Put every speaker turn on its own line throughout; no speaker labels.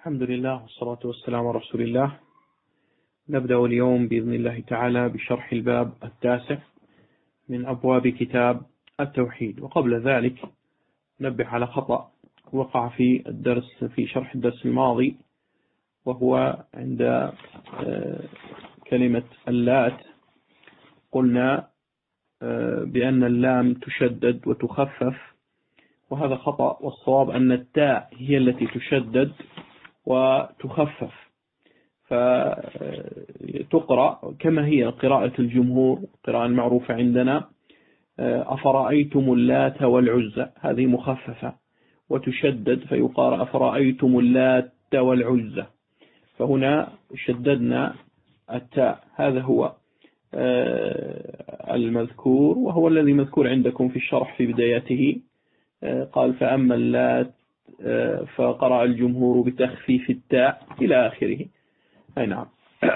الحمد لله والصلاة والسلام على رسول الله. نبدأ اليوم بإذن الله تعالى بشرح الباب 9 من أبواب كتاب التوحيد. وقبل ذلك نبه على خطأ وقع في شرح الدرس الماضي، وهو عند كلمة اللات قلنا بأن اللام تشدد وتخفف، وهذا خطأ، والصواب أن التاء هي التي تشدد وتخفف، فتقرأ كما هي قراءة الجمهور، قراءة المعروفة عندنا: أفرأيتم اللات والعزى، هذه مخففة، وتشدد فيقال أفرأيتم اللات والعزى، فهنا شددنا التاء. هذا هو المذكور، وهو الذي مذكور عندكم في الشرح في بدايته. قال فأما اللات فقرأ الجمهور بتخفيف التاء إلى آخره. أي نعم.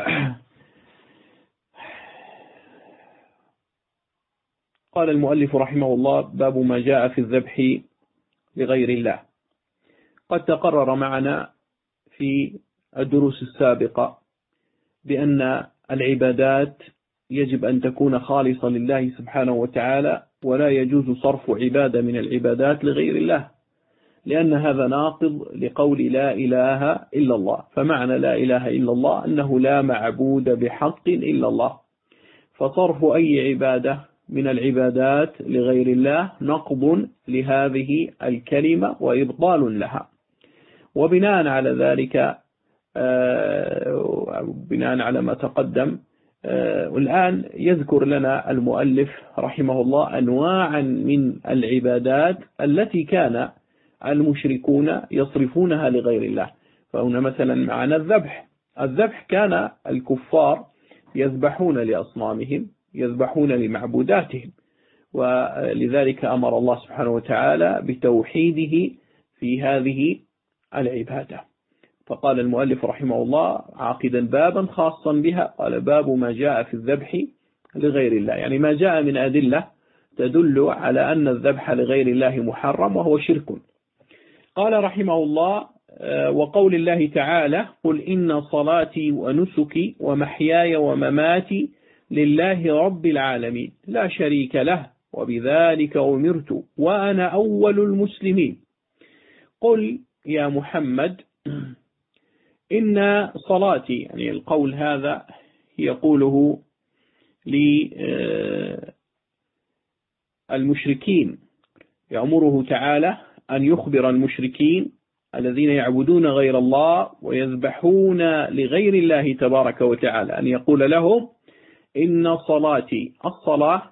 قال المؤلف رحمه الله: باب ما جاء في الذبح لغير الله. قد تقرر معنا في الدروس السابقة بأن العبادات يجب أن تكون خالصة لله سبحانه وتعالى، ولا يجوز صرف عبادة من العبادات لغير الله، لأن هذا ناقض لقول لا إله إلا الله. فمعنى لا إله إلا الله أنه لا معبود بحق إلا الله، فصرف أي عبادة من العبادات لغير الله نقض لهذه الكلمة وإبطال لها. وبناء على ذلك، بناء على ما تقدم، الآن يذكر لنا المؤلف رحمه الله أنواعا من العبادات التي كان المشركون يصرفونها لغير الله. فهنا مثلا معنا الذبح كان الكفار يذبحون لأصنامهم، يذبحون لمعبوداتهم، ولذلك أمر الله سبحانه وتعالى بتوحيده في هذه العبادة. فقال المؤلف رحمه الله عاقدا بابا خاصا بها، قال: باب ما جاء في الذبح لغير الله، يعني ما جاء من أدلة تدل على أن الذبح لغير الله محرم وهو شرك. قال رحمه الله: وقول الله تعالى: قل إن صلاتي ونسكي ومحياي ومماتي لله رب العالمين لا شريك له وبذلك أمرت وأنا أول المسلمين. قل يا محمد إن صلاتي، يعني القول هذا يقوله للمشركين، يأمره تعالى أن يخبر المشركين الذين يعبدون غير الله ويذبحون لغير الله تبارك وتعالى، أن يقول لهم: إن صلاتي، الصلاة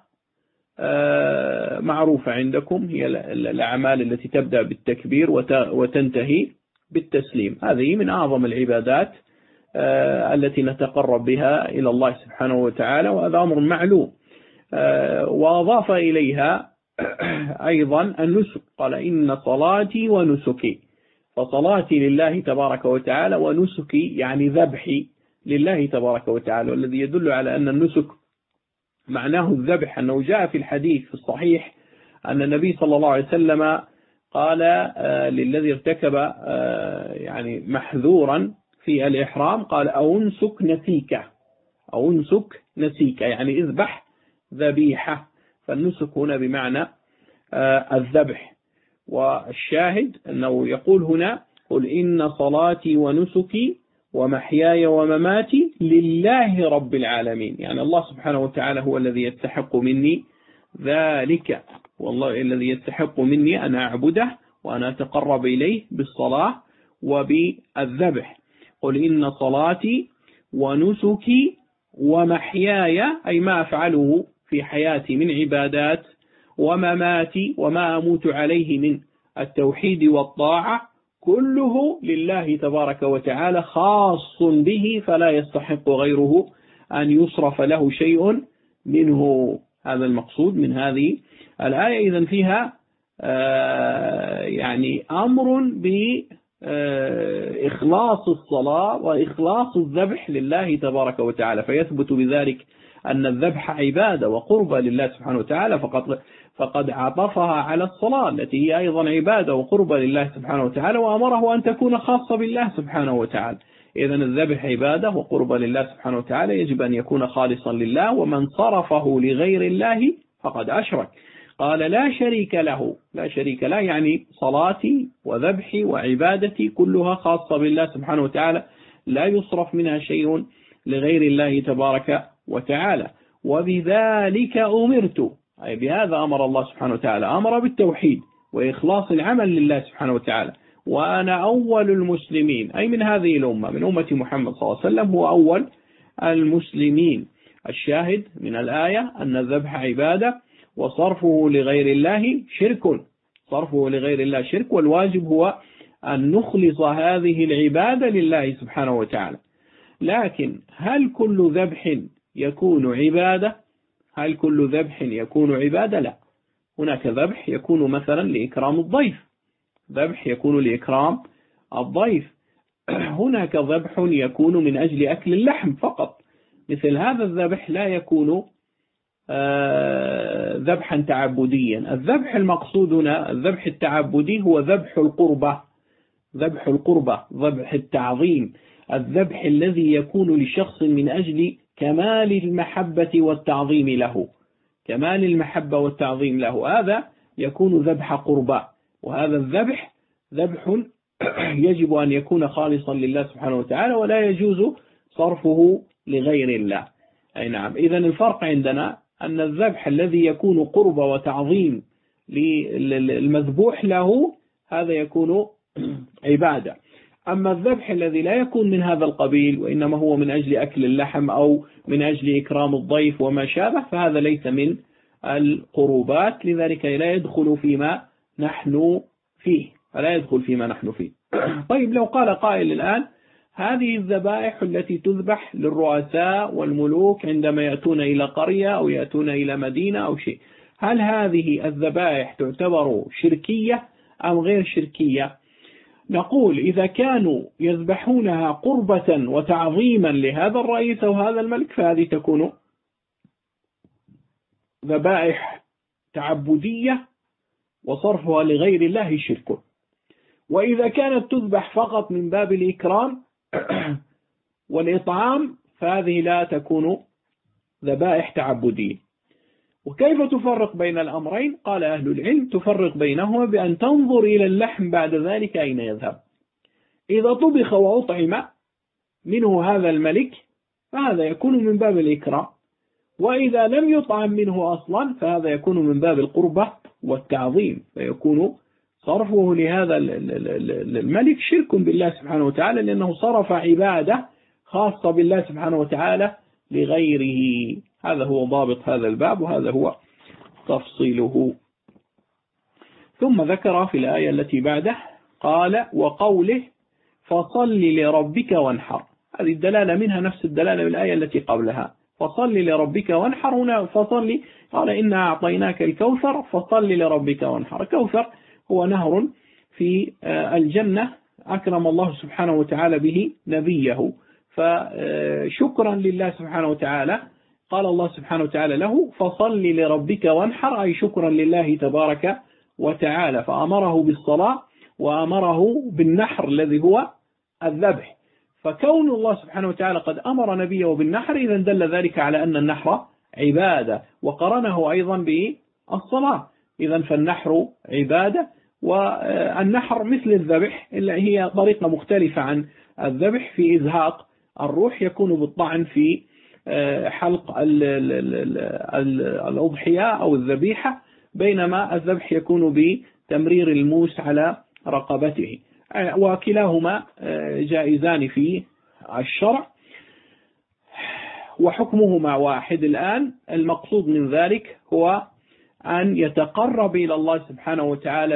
معروفة عندكم، هي الأعمال التي تبدأ بالتكبير وتنتهي بالتسليم، هذه من أعظم العبادات التي نتقرب بها إلى الله سبحانه وتعالى، وهذا أمر معلوم. وأضاف إليها أيضا النسك، قال: إن صلاتي ونسكي، فصلاتي لله تبارك وتعالى، ونسكي يعني ذبحي لله تبارك وتعالى. والذي يدل على أن النسك معناه الذبح أنه جاء في الحديث في الصحيح أن النبي صلى الله عليه وسلم قال للذي ارتكب يعني محذورا في الإحرام، قال: أو انسك نسيك، أو انسك نسيك، يعني اذبح ذبيحة. فالنسك هنا بمعنى الذبح. والشاهد أنه يقول هنا: قل إن صلاتي ونسكي ومحياي ومماتي لله رب العالمين، يعني الله سبحانه وتعالى هو الذي يستحق مني ذلك، والله الذي يستحق مني أن أعبده وأن أتقرب إليه بالصلاة وبالذبح. قل إن صلاتي ونسكي ومحياي، أي ما أفعله في حياتي من عبادات، ومماتي، وما أموت عليه من التوحيد والطاعة، كله لله تبارك وتعالى، خاص به، فلا يستحق غيره أن يصرف له شيء منه. هذا المقصود من هذه الآية. إذن فيها يعني أمر بإخلاص الصلاة وإخلاص الذبح لله تبارك وتعالى، فيثبت بذلك أن الذبح عبادة وقربة لله سبحانه وتعالى. فقد عطفها على الصلاة التي هي أيضا عبادة وقربة لله سبحانه وتعالى، وأمره أن تكون خاصة بالله سبحانه وتعالى. إذن الذبح عبادة وقربة لله سبحانه وتعالى، يجب أن يكون خالصا لله، ومن صرفه لغير الله فقد أشرك. قال لا شريك له، لا شريك له يعني صلاتي وذبحي وعبادتي كلها خاصة بالله سبحانه وتعالى، لا يصرف منها شيء لغير الله تبارك وتعالى. وبذلك أمرت، أي بهذا أمر الله سبحانه وتعالى، أمر بالتوحيد وإخلاص العمل لله سبحانه وتعالى. وأنا أول المسلمين، أي من هذه الأمة، من أمة محمد صلى الله عليه وسلم، هو أول المسلمين. الشاهد من الآية أن الذبح عبادة، وصرفه لغير الله شرك، صرفه لغير الله شرك، والواجب هو أن نخلص هذه العبادة لله سبحانه وتعالى. لكن هل كل ذبح يكون عبادة؟ هل كل ذبح يكون عبادة؟ لا. هناك ذبح يكون مثلا لإكرام الضيف، ذبح يكون لإكرام الضيف. هناك ذبح يكون من أجل أكل اللحم فقط، مثل هذا الذبح لا يكون ذبحا تعبديا. الذبح المقصود هنا الذبح التعبدي هو ذبح القربة، ذبح القربة، ذبح التعظيم، الذبح الذي يكون لشخص من أجل كمال المحبة والتعظيم له، كمال المحبة والتعظيم له، هذا يكون ذبح قربة. وهذا الذبح ذبح يجب أن يكون خالصا لله سبحانه وتعالى، ولا يجوز صرفه لغير الله. أي نعم. إذن الفرق عندنا أن الذبح الذي يكون قربة وتعظيم للمذبوح له هذا يكون عبادة. أما الذبح الذي لا يكون من هذا القبيل، وإنما هو من أجل أكل اللحم أو من أجل إكرام الضيف وما شابه، فهذا ليس من القربات، لذلك لا يدخل فيما نحن فيه، فلا يدخل فيما نحن فيه. طيب لو قال قائل الآن هذه الذبائح التي تذبح للرؤساء والملوك عندما يأتون إلى قرية أو يأتون إلى مدينة أو شيء، هل هذه الذبائح تعتبر شركية أم غير شركية؟ نقول إذا كانوا يذبحونها قربة وتعظيما لهذا الرئيس أو هذا الملك فهذه تكون ذبائح تعبدية وصرفها لغير الله شرك. وإذا كانت تذبح فقط من باب الإكرام والإطعام فهذه لا تكون ذبائح تعبدية. وكيف تفرق بين الأمرين؟ قال أهل العلم تفرق بينهما بأن تنظر إلى اللحم بعد ذلك أين يذهب. إذا طبخ وأطعم منه هذا الملك فهذا يكون من باب الإكرام، وإذا لم يطعم منه أصلا فهذا يكون من باب القربة والتعظيم، فيكون صرفه لهذا الملك شرك بالله سبحانه وتعالى، لأنه صرف عبادة خاصة بالله سبحانه وتعالى لغيره. هذا هو ضابط هذا الباب، وهذا هو تفصيله. ثم ذكر في الآية التي بعده قال وقوله فصل لربك وانحر، هذه الدلالة منها نفس الدلالة من الآية التي قبلها، فصل لربك وانحر. هنا فصل قال إنا أعطيناك الكوثر فصل لربك وانحر. الكوثر هو نهر في الجنة أكرم الله سبحانه وتعالى به نبيه، فشكرا لله سبحانه وتعالى قال الله سبحانه وتعالى له فصل لربك وانحر، أي شكرا لله تبارك وتعالى، فأمره بالصلاة وأمره بالنحر الذي هو الذبح. فكون الله سبحانه وتعالى قد أمر نبيه بالنحر إذا دل ذلك على أن النحر عبادة، وقرنه أيضا بالصلاة. إذا فالنحر عبادة، والنحر مثل الذبح إلا هي طريقة مختلفة عن الذبح في إزهاق الروح، يكون بالطعن في حلق الأضحية أو الذبيحة، بينما الذبح يكون بتمرير الموس على رقبته، وكلاهما جائزان في الشرع وحكمهما واحد. الآن المقصود من ذلك هو أن يتقرب إلى الله سبحانه وتعالى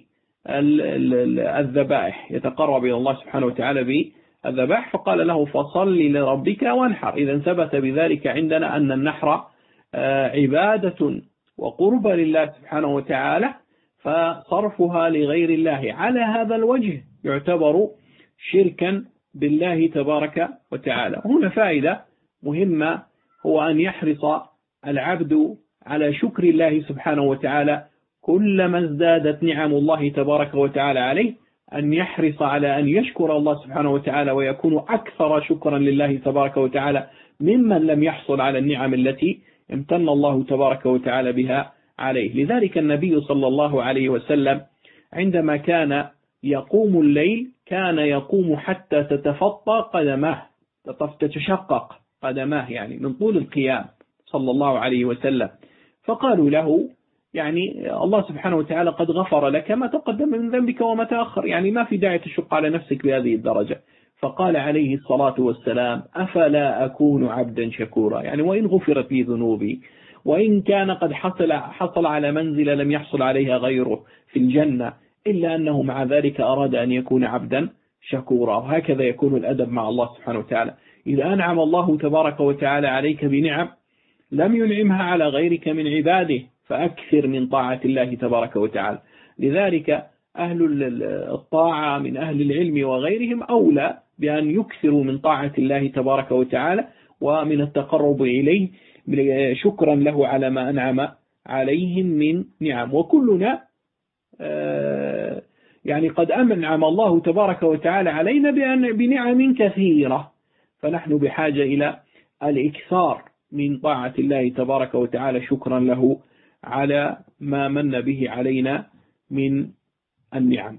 بالذبائح، يتقرب إلى الله سبحانه وتعالى بالذبائح، فقال له فصل لربك وانحر. إذا ثبت بذلك عندنا أن النحر عبادة وقرب لله سبحانه وتعالى، فصرفها لغير الله على هذا الوجه يعتبر شركا بالله تبارك وتعالى. هنا فائدة مهمة، هو أن يحرص العبد على شكر الله سبحانه وتعالى كلما ازدادت نعم الله تبارك وتعالى عليه أن يحرص على أن يشكر الله سبحانه وتعالى ويكون أكثر شكرا لله تبارك وتعالى ممن لم يحصل على النعم التي امتن الله تبارك وتعالى بها عليه. لذلك النبي صلى الله عليه وسلم عندما كان يقوم الليل كان يقوم حتى تتفطى قدماه، تتشقق قدماه يعني من طول القيام صلى الله عليه وسلم. فقالوا له يعني الله سبحانه وتعالى قد غفر لك ما تقدم من ذنبك وما تأخر، يعني ما في داعي تشق على نفسك بهذه الدرجة. فقال عليه الصلاة والسلام أفلا أكون عبدا شكورا، يعني وإن غفرت لي ذنوبي وإن كان قد حصل على منزل لم يحصل عليها غيره في الجنة إلا أنه مع ذلك أراد أن يكون عبدا شكورا. وهكذا يكون الأدب مع الله سبحانه وتعالى. إذا أنعم الله تبارك وتعالى عليك بنعم لم ينعمها على غيرك من عباده فأكثر من طاعة الله تبارك وتعالى. لذلك أهل الطاعة من أهل العلم وغيرهم أولى بأن يكثروا من طاعة الله تبارك وتعالى ومن التقرب إليه شكرا له على ما أنعم عليهم من نعم. وكلنا يعني قد أنعم الله تبارك وتعالى علينا بنعم كثيرة، فنحن بحاجة إلى الإكثار من طاعة الله تبارك وتعالى شكرا له على ما من به علينا من النعم.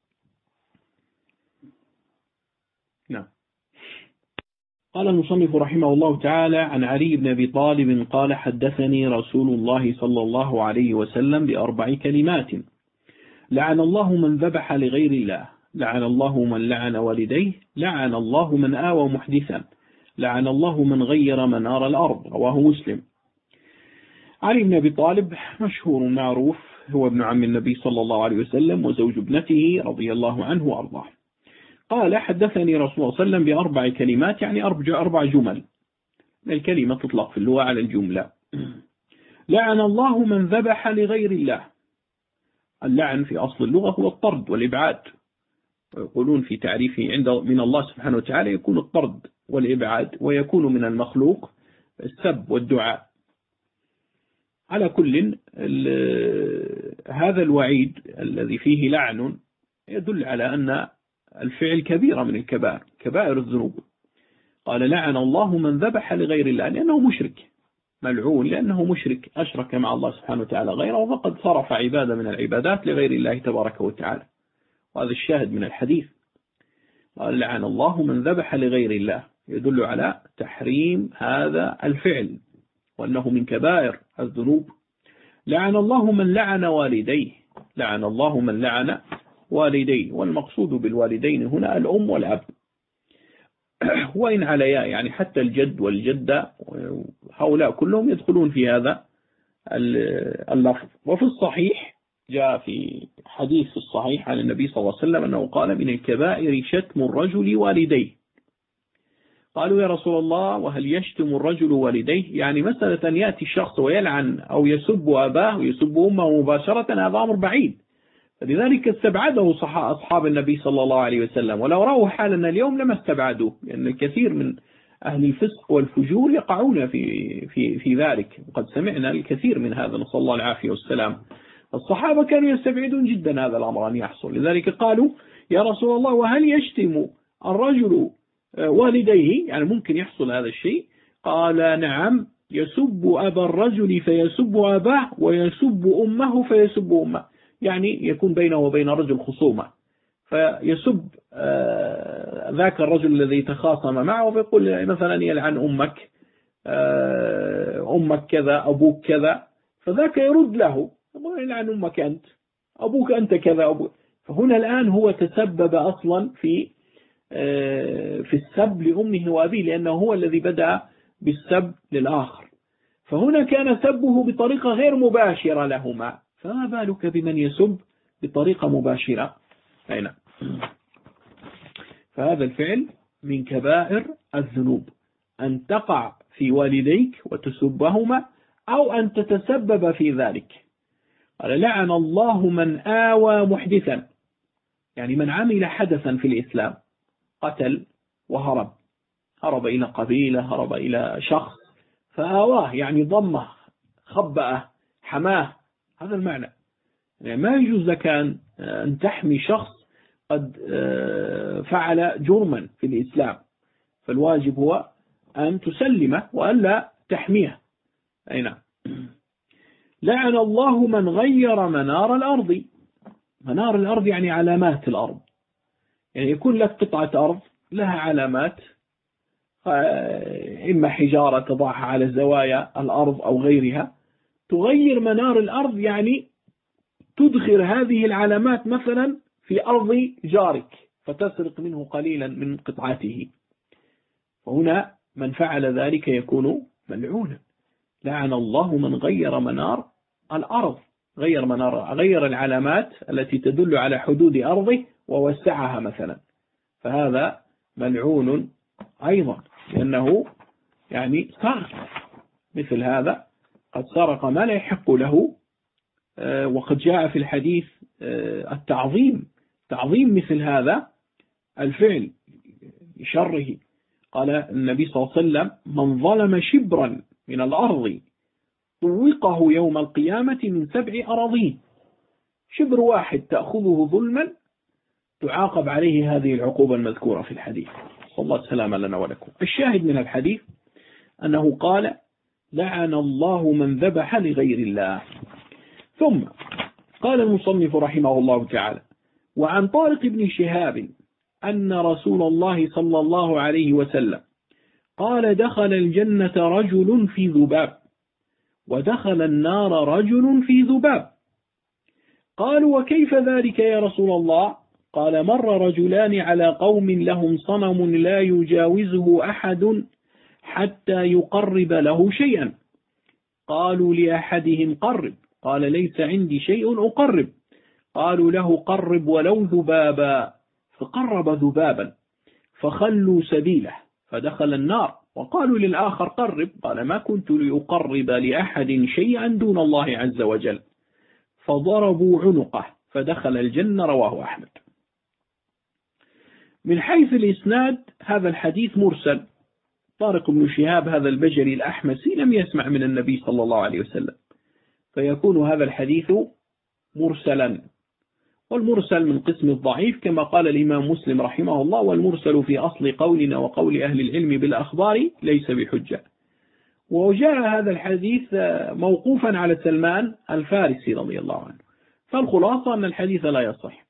نعم. قال المصنف رحمه الله تعالى عن علي بن أبي طالب قال حدثني رسول الله صلى الله عليه وسلم ب4 كلمات: لعن الله من ذبح لغير الله، لعن الله من لعن والديه، لعن الله من آوى محدثا، لعن الله من غير منار الأرض. رواه مسلم. علي بن أبي طالب مشهور معروف، هو ابن عم النبي صلى الله عليه وسلم وزوج ابنته رضي الله عنه وأرضاه. قال حدثني رسول الله صلى الله عليه وسلم ب4 كلمات، يعني 4 جمل. الكلمة تطلق في اللغة على الجملة. لعن الله من ذبح لغير الله. اللعن في أصل اللغة هو الطرد والإبعاد، ويقولون في تعريفه من الله سبحانه وتعالى يكون الطرد والإبعاد، ويكون من المخلوق السب والدعاء. على كل هذا الوعيد الذي فيه لعن يدل على أن الفعل كبيرة من الكبائر، كبائر الذنوب. قال لعن الله من ذبح لغير الله، لأنه مشرك، ملعون لأنه مشرك أشرك مع الله سبحانه وتعالى غيره، فقد صرف عبادة من العبادات لغير الله تبارك وتعالى. وهذا الشاهد من الحديث. قال لعن الله من ذبح لغير الله، يدل على تحريم هذا الفعل وأنه من كبائر الذنوب. لعن الله من لعن والديه، لعن الله من لعن والديه، والمقصود بالوالدين هنا الأم والأب، وإن عليا يعني حتى الجد والجدة هؤلاء كلهم يدخلون في هذا اللفظ. وفي الصحيح جاء في حديث الصحيح عن النبي صلى الله عليه وسلم أنه قال من الكبائر شتم الرجل والديه. قالوا يا رسول الله وهل يشتم الرجل والديه؟ يعني مسألة أن يأتي الشخص ويلعن أو يسب أباه ويسب أمه مباشرة هذا أمر بعيد، فلذلك استبعده أصحاب النبي صلى الله عليه وسلم، ولو رأوا حالنا اليوم لما استبعدوه، لأن الكثير من أهل الفسق والفجور يقعون في ذلك، وقد سمعنا الكثير من هذا، نسأل الله العافية والسلام. الصحابة كانوا يستبعدون جدا هذا الأمر أن يحصل، لذلك قالوا يا رسول الله وهل يشتم الرجل والديه؟ يعني ممكن يحصل هذا الشيء؟ قال نعم، يسب أبا الرجل فيسب أباه، ويسب أمه فيسب أمه، يعني يكون بينه وبين الرجل خصومة، فيسب ذاك الرجل الذي تخاصم معه فيقول مثلا يلعن أمك، أمك كذا، أبوك كذا، فذاك يرد له يقول يلعن أمك أنت، أبوك أنت كذا، أبوك. فهنا الآن هو تسبب أصلا في السب لأمه وأبيه، لأنه هو الذي بدأ بالسب للآخر، فهنا كان سبه بطريقة غير مباشرة لهما، فما بالك بمن يسب بطريقة مباشرة؟ أين؟ فهذا الفعل من كبائر الذنوب، أن تقع في والديك وتسبهما أو أن تتسبب في ذلك. قال لعن الله من آوى محدثا، يعني من عمل حدثا في الإسلام، قتل وهرب إلى قبيلة، هرب إلى شخص فآواه، يعني ضمه خبأه حماه، هذا المعنى. يعني ما يجوز لك أن تحمي شخص قد فعل جرما في الإسلام، فالواجب هو أن تسلمه وألا تحميه. أي نعم. لعن الله من غير منار الأرض. منار الأرض يعني علامات الأرض، يعني يكون لك قطعة أرض لها علامات، إما حجارة تضعها على زوايا الأرض أو غيرها، تغير منار الأرض يعني تدخل هذه العلامات مثلا في أرض جارك فتسرق منه قليلا من قطعته، وهنا من فعل ذلك يكون ملعونا. لعن الله من غير منار الأرض، غير العلامات التي تدل على حدود أرضه ووسعها مثلا، فهذا ملعون أيضا، لأنه يعني سرق مثل هذا، قد سرق ما لا يحق له. وقد جاء في الحديث تعظيم مثل هذا الفعل بشره. قال النبي صلى الله عليه وسلم: من ظلم شبرا من الأرض طوقه يوم القيامة من 7 أراضين. شبر واحد تأخذه ظلما تعاقب عليه هذه العقوبة المذكورة في الحديث. صلى الله السلام لنا ولكم. الشاهد من الحديث أنه قال: لعن الله من ذبح لغير الله. ثم قال المصنف رحمه الله تعالى: وعن طارق بن شهاب أن رسول الله صلى الله عليه وسلم قال: دخل الجنة رجل في ذباب، ودخل النار رجل في ذباب. قالوا: وكيف ذلك يا رسول الله؟ قال: مر رجلان على قوم لهم صنم لا يجاوزه أحد حتى يقرب له شيئا. قالوا لأحدهم: قرب. قال: ليس عندي شيء أقرب. قالوا له: قرب ولو ذبابا. فقرب ذبابا فخلوا سبيله فدخل النار. وقالوا للآخر: قرب. قال: ما كنت لأقرب لأحد شيئا دون الله عز وجل. فضربوا عنقه فدخل الجنة. رواه أحمد. من حيث الإسناد هذا الحديث مرسل. طارق بن شهاب هذا البجلي الأحمسي لم يسمع من النبي صلى الله عليه وسلم، فيكون هذا الحديث مرسلا. والمرسل من قسم الضعيف كما قال الإمام مسلم رحمه الله: والمرسل في أصل قولنا وقول أهل العلم بالأخبار ليس بحجة. وجاء هذا الحديث موقوفا على سلمان الفارسي رضي الله عنه، فالخلاصة أن الحديث لا يصح.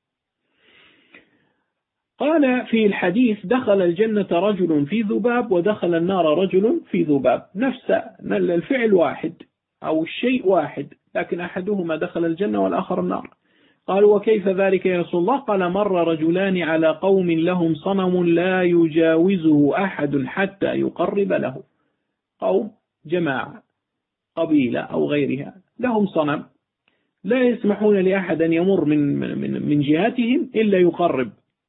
قال في الحديث: دخل الجنة رجل في ذباب ودخل النار رجل في ذباب، نفس الفعل واحد أو الشيء واحد، لكن أحدهما دخل الجنة والآخر النار. قالوا: وكيف ذلك يا رسول الله؟ قال: مر رجلان على قوم لهم صنم لا يجاوزه أحد حتى يقرب له. قوم جماعة قبيلة أو غيرها لهم صنم لا يسمحون لأحد أن يمر من جهتهم إلا يقرب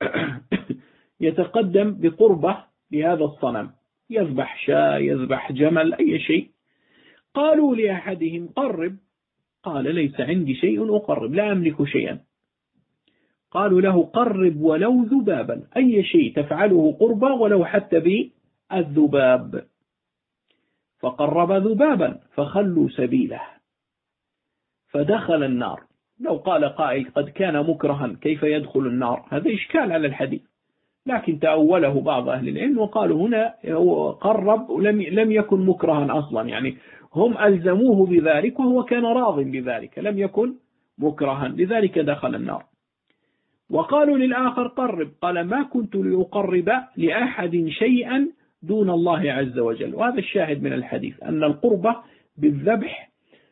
يتقدم بقربة لهذا الصنم، يذبح شاة يذبح جمل أي شيء. قالوا لأحدهم: قرب. قال: ليس عندي شيء أقرب، لا أملك شيئا. قالوا له: قرب ولو ذبابا، أي شيء تفعله قربا ولو حتى بالذباب. فقرب ذبابا فخلوا سبيله فدخل النار. لو قال قائل: قد كان مكرها كيف يدخل النار؟ هذا إشكال على الحديث، لكن تأوله بعض أهل العلم وقالوا هنا قرب لم يكن مكرها أصلا، يعني هم ألزموه بذلك وهو كان راض بذلك، لم يكن مكرها، لذلك دخل النار. وقالوا للآخر: قرب. قال: ما كنت لأقرب لأحد شيئا دون الله عز وجل. وهذا الشاهد من الحديث أن القربة بالذبح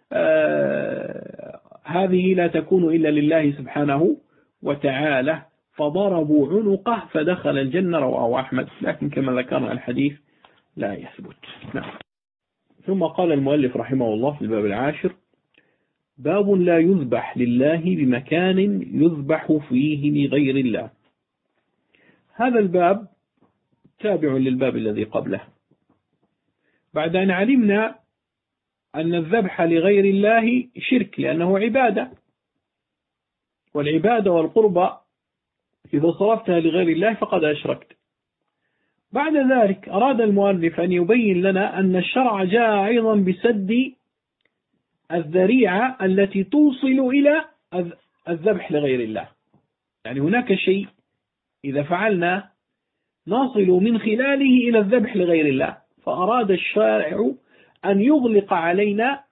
هذه لا تكون إلا لله سبحانه وتعالى. فضربوا عنقه فدخل الجنة. رواه أحمد، لكن كما ذكرنا الحديث لا يثبت. نعم. ثم قال المؤلف رحمه الله في الباب 10: باب لا يذبح لله بمكان يذبح فيه لغير الله. هذا الباب تابع للباب الذي قبله، بعد أن علمنا أن الذبح لغير الله شرك لأنه عبادة، والعبادة والقربة إذا صرفتها لغير الله فقد أشركت. بعد ذلك أراد المؤلف أن يبين لنا أن الشرع جاء أيضا بسد الذريعة التي توصل إلى الذبح لغير الله. يعني هناك شيء إذا فعلنا نصل من خلاله إلى الذبح لغير الله، فأراد الشارع أن يغلق علينا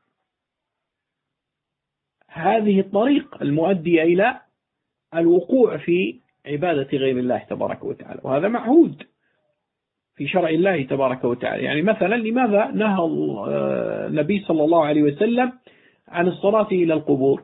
هذه الطريق المؤدية إلى الوقوع في عبادة غير الله تبارك وتعالى، وهذا معهود في شرع الله تبارك وتعالى. يعني مثلا لماذا نهى النبي صلى الله عليه وسلم عن الصلاة إلى القبور؟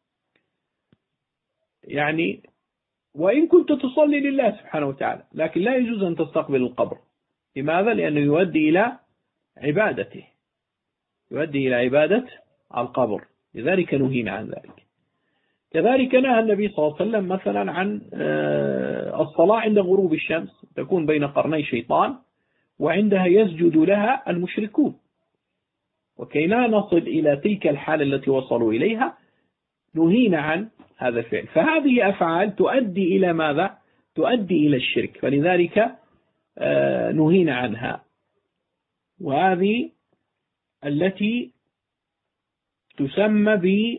يعني وإن كنت تصلي لله سبحانه وتعالى، لكن لا يجوز أن تستقبل القبر. لماذا؟ لأنه يؤدي إلى عبادته، يؤدي إلى عبادة القبر، لذلك نهينا عن ذلك. كذلك نهى النبي صلى الله عليه وسلم مثلا عن الصلاة عند غروب الشمس، تكون بين قرني شيطان، وعندها يسجد لها المشركون، وكي لا نصل إلى تلك الحالة التي وصلوا إليها نهينا عن هذا الفعل. فهذه أفعال تؤدي إلى ماذا؟ تؤدي إلى الشرك، فلذلك نهينا عنها. وهذه التي تسمى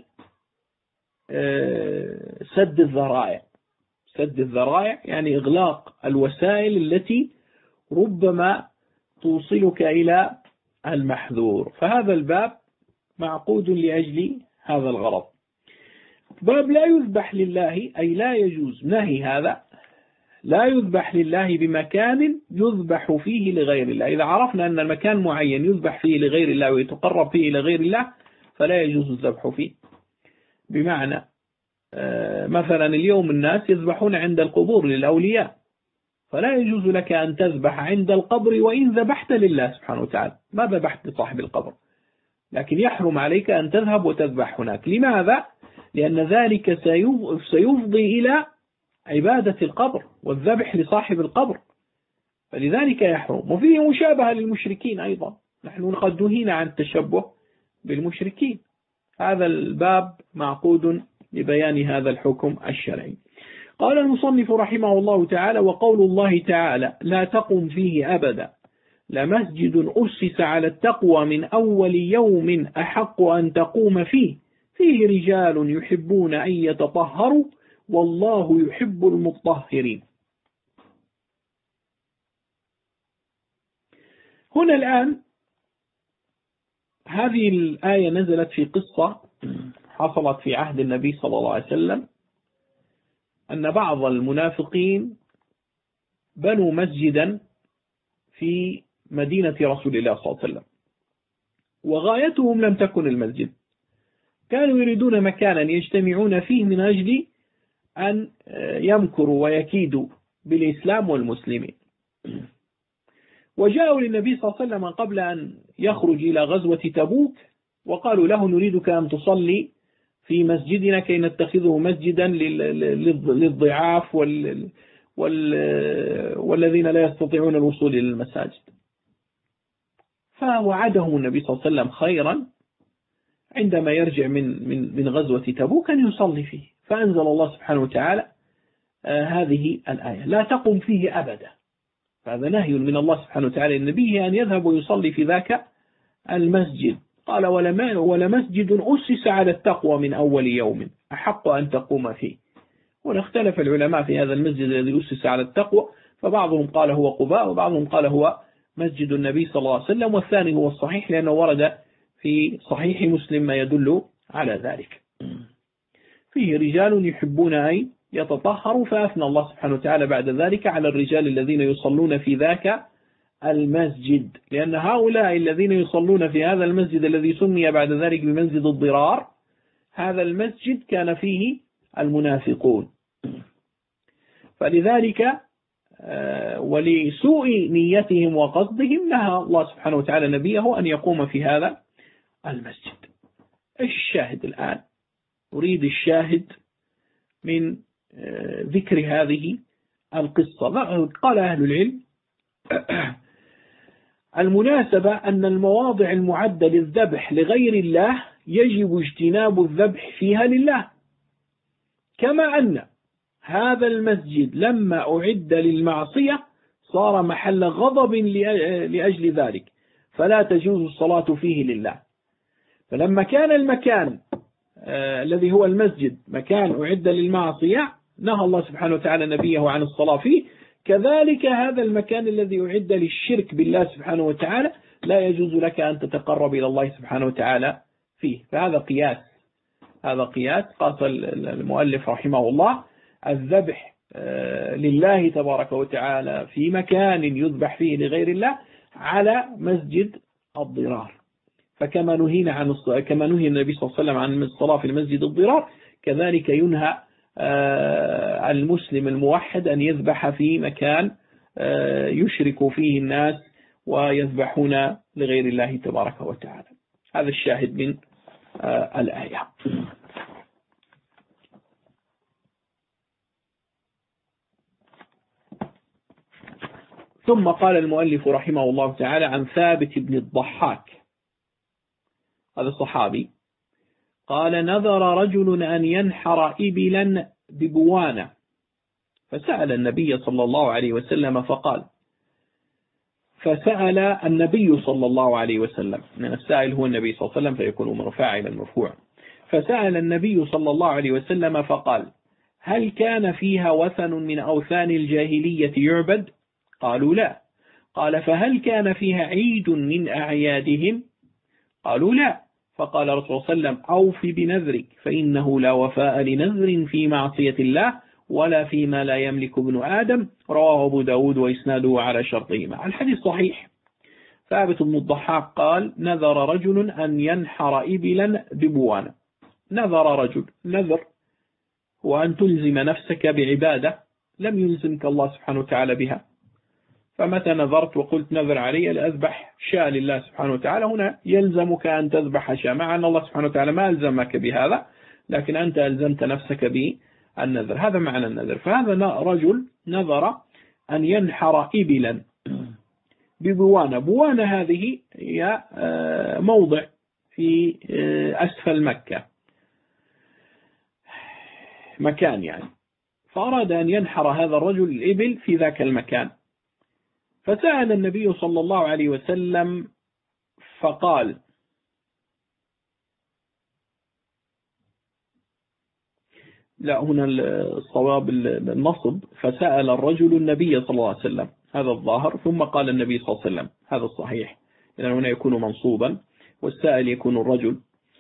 بسد الذرائع. سد الذرائع يعني إغلاق الوسائل التي ربما توصلك إلى المحذور. فهذا الباب معقود لأجل هذا الغرض. باب لا يذبح لله، أي لا يجوز، نهي هذا لا يذبح لله بمكان يذبح فيه لغير الله. إذا عرفنا أن المكان معين يذبح فيه لغير الله ويتقرب فيه لغير الله فلا يجوز الذبح فيه. بمعنى مثلا اليوم الناس يذبحون عند القبور للأولياء، فلا يجوز لك أن تذبح عند القبر وإن ذبحت لله سبحانه وتعالى، ما ذبحت لصاحب القبر، لكن يحرم عليك أن تذهب وتذبح هناك. لماذا؟ لأن ذلك سيفضي إلى عبادة القبر والذبح لصاحب القبر، فلذلك يحرم. وفيه مشابهة للمشركين أيضا، نحن قد نهينا عن التشبه بالمشركين. هذا الباب معقود لبيان هذا الحكم الشرعي. قال المصنف رحمه الله تعالى: وقول الله تعالى: لا تقم فيه أبدا، لمسجد أسس على التقوى من أول يوم أحق أن تقوم فيه، فيه رجال يحبون أن يتطهروا والله يحب المطهرين. هنا الآن هذه الآية نزلت في قصة حصلت في عهد النبي صلى الله عليه وسلم، أن بعض المنافقين بنوا مسجدا في مدينة رسول الله صلى الله عليه وسلم، وغايتهم لم تكن المسجد، كانوا يريدون مكانا يجتمعون فيه من أجل أن يمكروا ويكيدوا بالإسلام والمسلمين. وجاءوا للنبي صلى الله عليه وسلم قبل أن يخرج إلى غزوة تبوك وقالوا له: نريدك أن تصلي في مسجدنا كي نتخذه مسجدا للضعاف والذين لا يستطيعون الوصول إلى المساجد. فوعدهم النبي صلى الله عليه وسلم خيرا عندما يرجع من غزوة تبوك أن يصلي فيه، فأنزل الله سبحانه وتعالى هذه الآية: لا تقم فيه أبدا. فهذا نهي من الله سبحانه وتعالى لنبيه أن يذهب ويصلي في ذاك المسجد. قال: ولمسجد أسس على التقوى من أول يوم أحق أن تقوم فيه. ونختلف العلماء في هذا المسجد الذي أسس على التقوى، فبعضهم قال هو قباء، وبعضهم قال هو مسجد النبي صلى الله عليه وسلم، والثاني هو الصحيح لأنه ورد في صحيح مسلم ما يدل على ذلك. فيه رجال يحبون أن يتطهروا، فأثنى الله سبحانه وتعالى بعد ذلك على الرجال الذين يصلون في ذاك المسجد، لأن هؤلاء الذين يصلون في هذا المسجد الذي سمي بعد ذلك بمسجد الضرار، هذا المسجد كان فيه المنافقون، فلذلك ولسوء نيتهم وقصدهم نهى الله سبحانه وتعالى نبيه أن يقوم في هذا المسجد. الشاهد الآن، أريد الشاهد من ذكر هذه القصة. قال أهل العلم: المناسبة أن المواضع المعدة للذبح لغير الله يجب اجتناب الذبح فيها لله، كما أن هذا المسجد لما أعد للمعصية صار محل غضب لأجل ذلك، فلا تجوز الصلاة فيه لله. فلما كان المكان الذي هو المسجد مكان أعد للمعصية نهى الله سبحانه وتعالى نبيه عن الصلاة فيه، كذلك هذا المكان الذي أعد للشرك بالله سبحانه وتعالى لا يجوز لك أن تتقرب إلى الله سبحانه وتعالى فيه. فهذا قياس، هذا قياس قاس المؤلف رحمه الله الذبح لله تبارك وتعالى في مكان يذبح فيه لغير الله على مسجد الضرار. فكما نهينا كما نهي النبي صلى الله عليه وسلم عن الصلاة في المسجد الضرار، كذلك ينهى المسلم الموحد أن يذبح في مكان يشرك فيه الناس ويذبحون لغير الله تبارك وتعالى. هذا الشاهد من الآية. ثم قال المؤلف رحمه الله تعالى عن ثابت بن الضحاك، هذا الصحابي، قال: نذر رجل أن ينحر إبلا ببوانة، فسأل النبي صلى الله عليه وسلم فقال، فسأل النبي صلى الله عليه وسلم، من السائل هو النبي صلى الله عليه وسلم فيكون فاعلا مرفوعا، فسأل النبي صلى الله عليه وسلم فقال: هل كان فيها وثن من أوثان الجاهلية يعبد؟ قالوا لا. قال: فهل كان فيها عيد من أعيادهم؟ قالوا لا. فقال رسول الله صلى الله عليه وسلم: أوف بنذرك فإنه لا وفاء لنذر في معصية الله ولا فيما لا يملك ابن آدم. رواه أبو داود وإسناده على شرطهما. الحديث صحيح. ثابت بن الضحاك قال: نذر رجل أن ينحر إبلا ببوانة. نذر رجل، نذر هو أن تلزم نفسك بعبادة لم يلزمك الله سبحانه وتعالى بها. فمتى نذرت وقلت نذر علي لأذبح شاء لله سبحانه وتعالى، هنا يلزمك أن تذبح شاء، مع أن الله سبحانه وتعالى ما ألزمك بهذا، لكن أنت ألزمت نفسك بالنذر. هذا معنى النذر. فهذا رجل نذر أن ينحر إبلا ببوانة. بوانة هذه هي موضع في أسفل مكة، مكان يعني، فأراد أن ينحر هذا الرجل الإبل في ذاك المكان، فسأل النبي صلى الله عليه وسلم فقال: لا، هنا الصواب النصب، فسأل الرجل النبي صلى الله عليه وسلم، هذا الظاهر، ثم قال النبي صلى الله عليه وسلم، هذا الصحيح، لأن هنا يكون منصوبا والسائل يكون الرجل.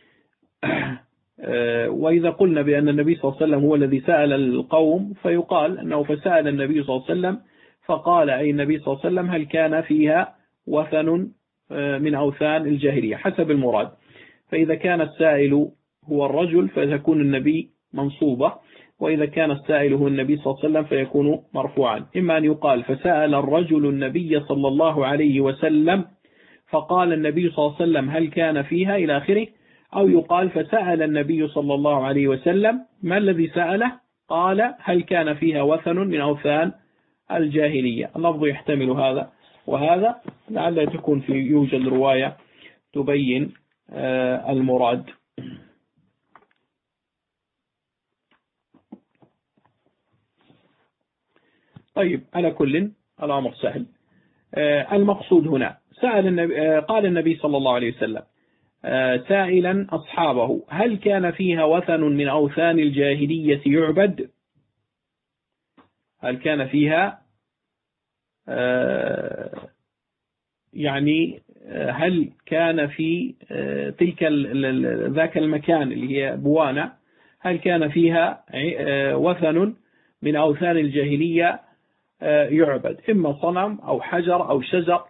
وإذا قلنا بأن النبي صلى الله عليه وسلم هو الذي سأل القوم فيقال أنه فسأل النبي صلى الله عليه وسلم فقال أي النبي صلى الله عليه وسلم: هل كان فيها وثن من أوثان الجاهلية، حسب المراد. فإذا كان السائل هو الرجل فتكون النبي منصوبة، وإذا كان السائل هو النبي صلى الله عليه وسلم فيكون مرفوعا. إما أن يقال فسأل الرجل النبي صلى الله عليه وسلم فقال النبي صلى الله عليه وسلم: هل كان فيها، إلى آخره، أو يقال فسأل النبي صلى الله عليه وسلم. ما الذي سأله؟ قال: هل كان فيها وثن من أوثان الجاهلية. اللفظ يحتمل هذا وهذا، لعل تكون يوجد رواية تبين المراد. طيب، على كل الأمر سهل. المقصود هنا قال النبي صلى الله عليه وسلم سائلا أصحابه: هل كان فيها وثن من أوثان الجاهلية يعبد؟ هل كان فيها يعني هل كان في تلك ذاك المكان اللي هي بوانة، هل كان فيها وثن من أوثان الجاهلية يعبد، إما صنم أو حجر أو شجر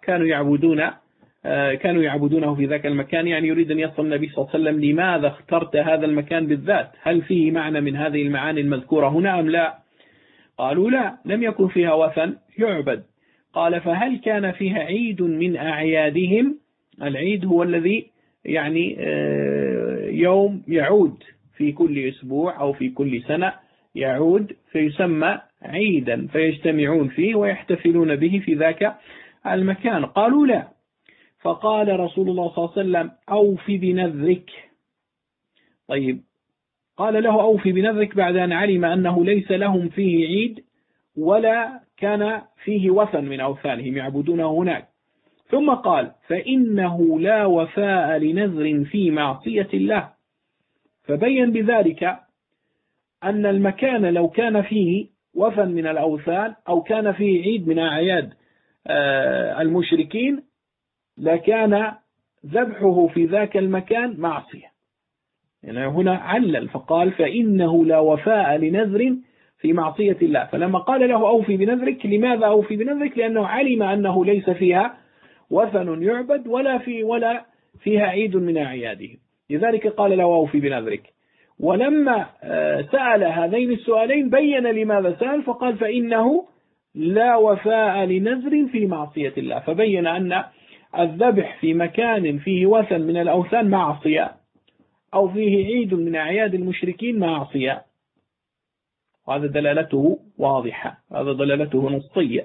كانوا يعبدونه في ذاك المكان؟ يعني يريد أن يصل النبي صلى الله عليه وسلم: لماذا اخترت هذا المكان بالذات؟ هل فيه معنى من هذه المعاني المذكورة هنا أم لا؟ قالوا لا، لم يكن فيها وثن يعبد. قال: فهل كان فيها عيد من أعيادهم؟ العيد هو الذي يعني يوم يعود في كل أسبوع أو في كل سنة يعود فيسمى عيدا، فيجتمعون فيه ويحتفلون به في ذاك المكان. قالوا لا. فقال رسول الله صلى الله عليه وسلم: أوف بنذرك. طيب، قال له: أوف بنذرك بعد أن علم أنه ليس لهم فيه عيد ولا كان فيه وثن من أوثانهم يعبدونه هناك. ثم قال فإنه لا وفاء لنذر في معصية الله، فبين بذلك أن المكان لو كان فيه وثن من الأوثان أو كان فيه عيد من أعياد المشركين لكان ذبحه في ذاك المكان معصية. يعني هنا علل فقال فإنه لا وفاء لنذر في معصية الله، فلما قال له أوفي بنذرك، لماذا أوفي بنذرك؟ لأنه علم أنه ليس فيها وثن يعبد ولا فيها عيد من أعياده، لذلك قال له أوفي بنذرك. ولما سأل هذين السؤالين بين لماذا سأل، فقال فإنه لا وفاء لنذر في معصية الله، فبين أن الذبح في مكان فيه وثن من الأوثان معصية، أو فيه عيد من أعياد المشركين معصية، وهذا دلالته واضحة، هذا دلالته نصية.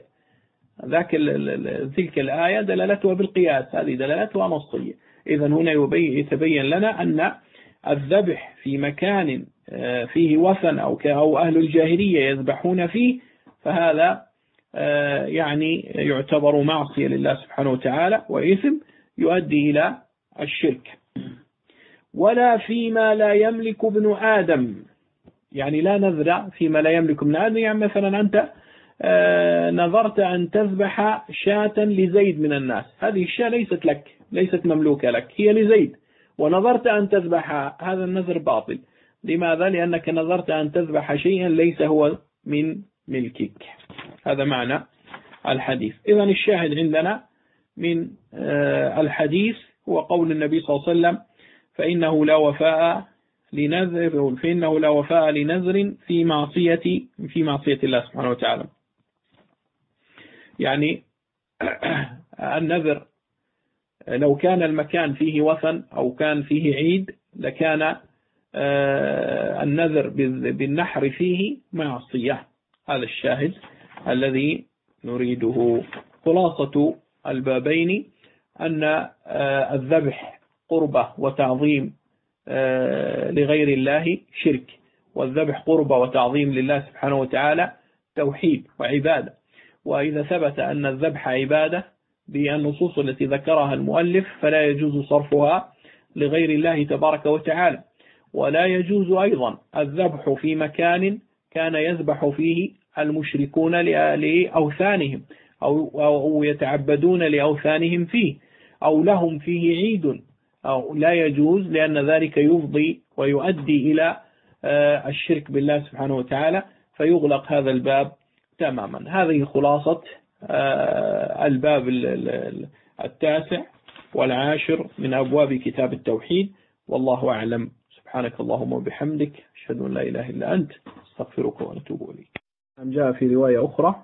تلك الآية دلالتها بالقياس، هذه دلالتها نصية. إذن هنا يتبين لنا أن الذبح في مكان فيه وثن أو أهل الجاهلية يذبحون فيه، فهذا يعني يعتبر معصية لله سبحانه وتعالى وإثم يؤدي إلى الشرك. ولا فيما لا يملك ابن آدم، يعني لا نذر فيما لا يملك ابن آدم. يعني مثلا أنت نظرت أن تذبح شاة لزيد من الناس، هذه الشاة ليست لك، ليست مملوكة لك، هي لزيد، ونظرت أن تذبح، هذا النذر باطل. لماذا؟ لأنك نظرت أن تذبح شيئا ليس هو من ملكك. هذا معنى الحديث. إذن الشاهد عندنا من الحديث هو قول النبي صلى الله عليه وسلم فإنه لا وفاء لنذر في معصية الله سبحانه وتعالى. يعني النذر لو كان المكان فيه وثن أو كان فيه عيد لكان النذر بالنحر فيه معصية. هذا الشاهد الذي نريده. خلاصة البابين أن الذبح قربة وتعظيم لغير الله شرك، والذبح قربة وتعظيم لله سبحانه وتعالى توحيد وعبادة. وإذا ثبت أن الذبح عبادة بالنصوص التي ذكرها المؤلف فلا يجوز صرفها لغير الله تبارك وتعالى. ولا يجوز أيضا الذبح في مكان كان يذبح فيه المشركون لأوثانهم أو يتعبدون لأوثانهم فيه، أو لهم فيه عيد، أو لا يجوز، لأن ذلك يفضي ويؤدي إلى الشرك بالله سبحانه وتعالى، فيغلق هذا الباب تماما. هذه خلاصة الباب 19 والعاشر من أبواب كتاب التوحيد، والله أعلم. سبحانك اللهم وبحمدك، أشهد أن لا إله إلا أنت، استغفرك وأتوب إليك. جاء في رواية أخرى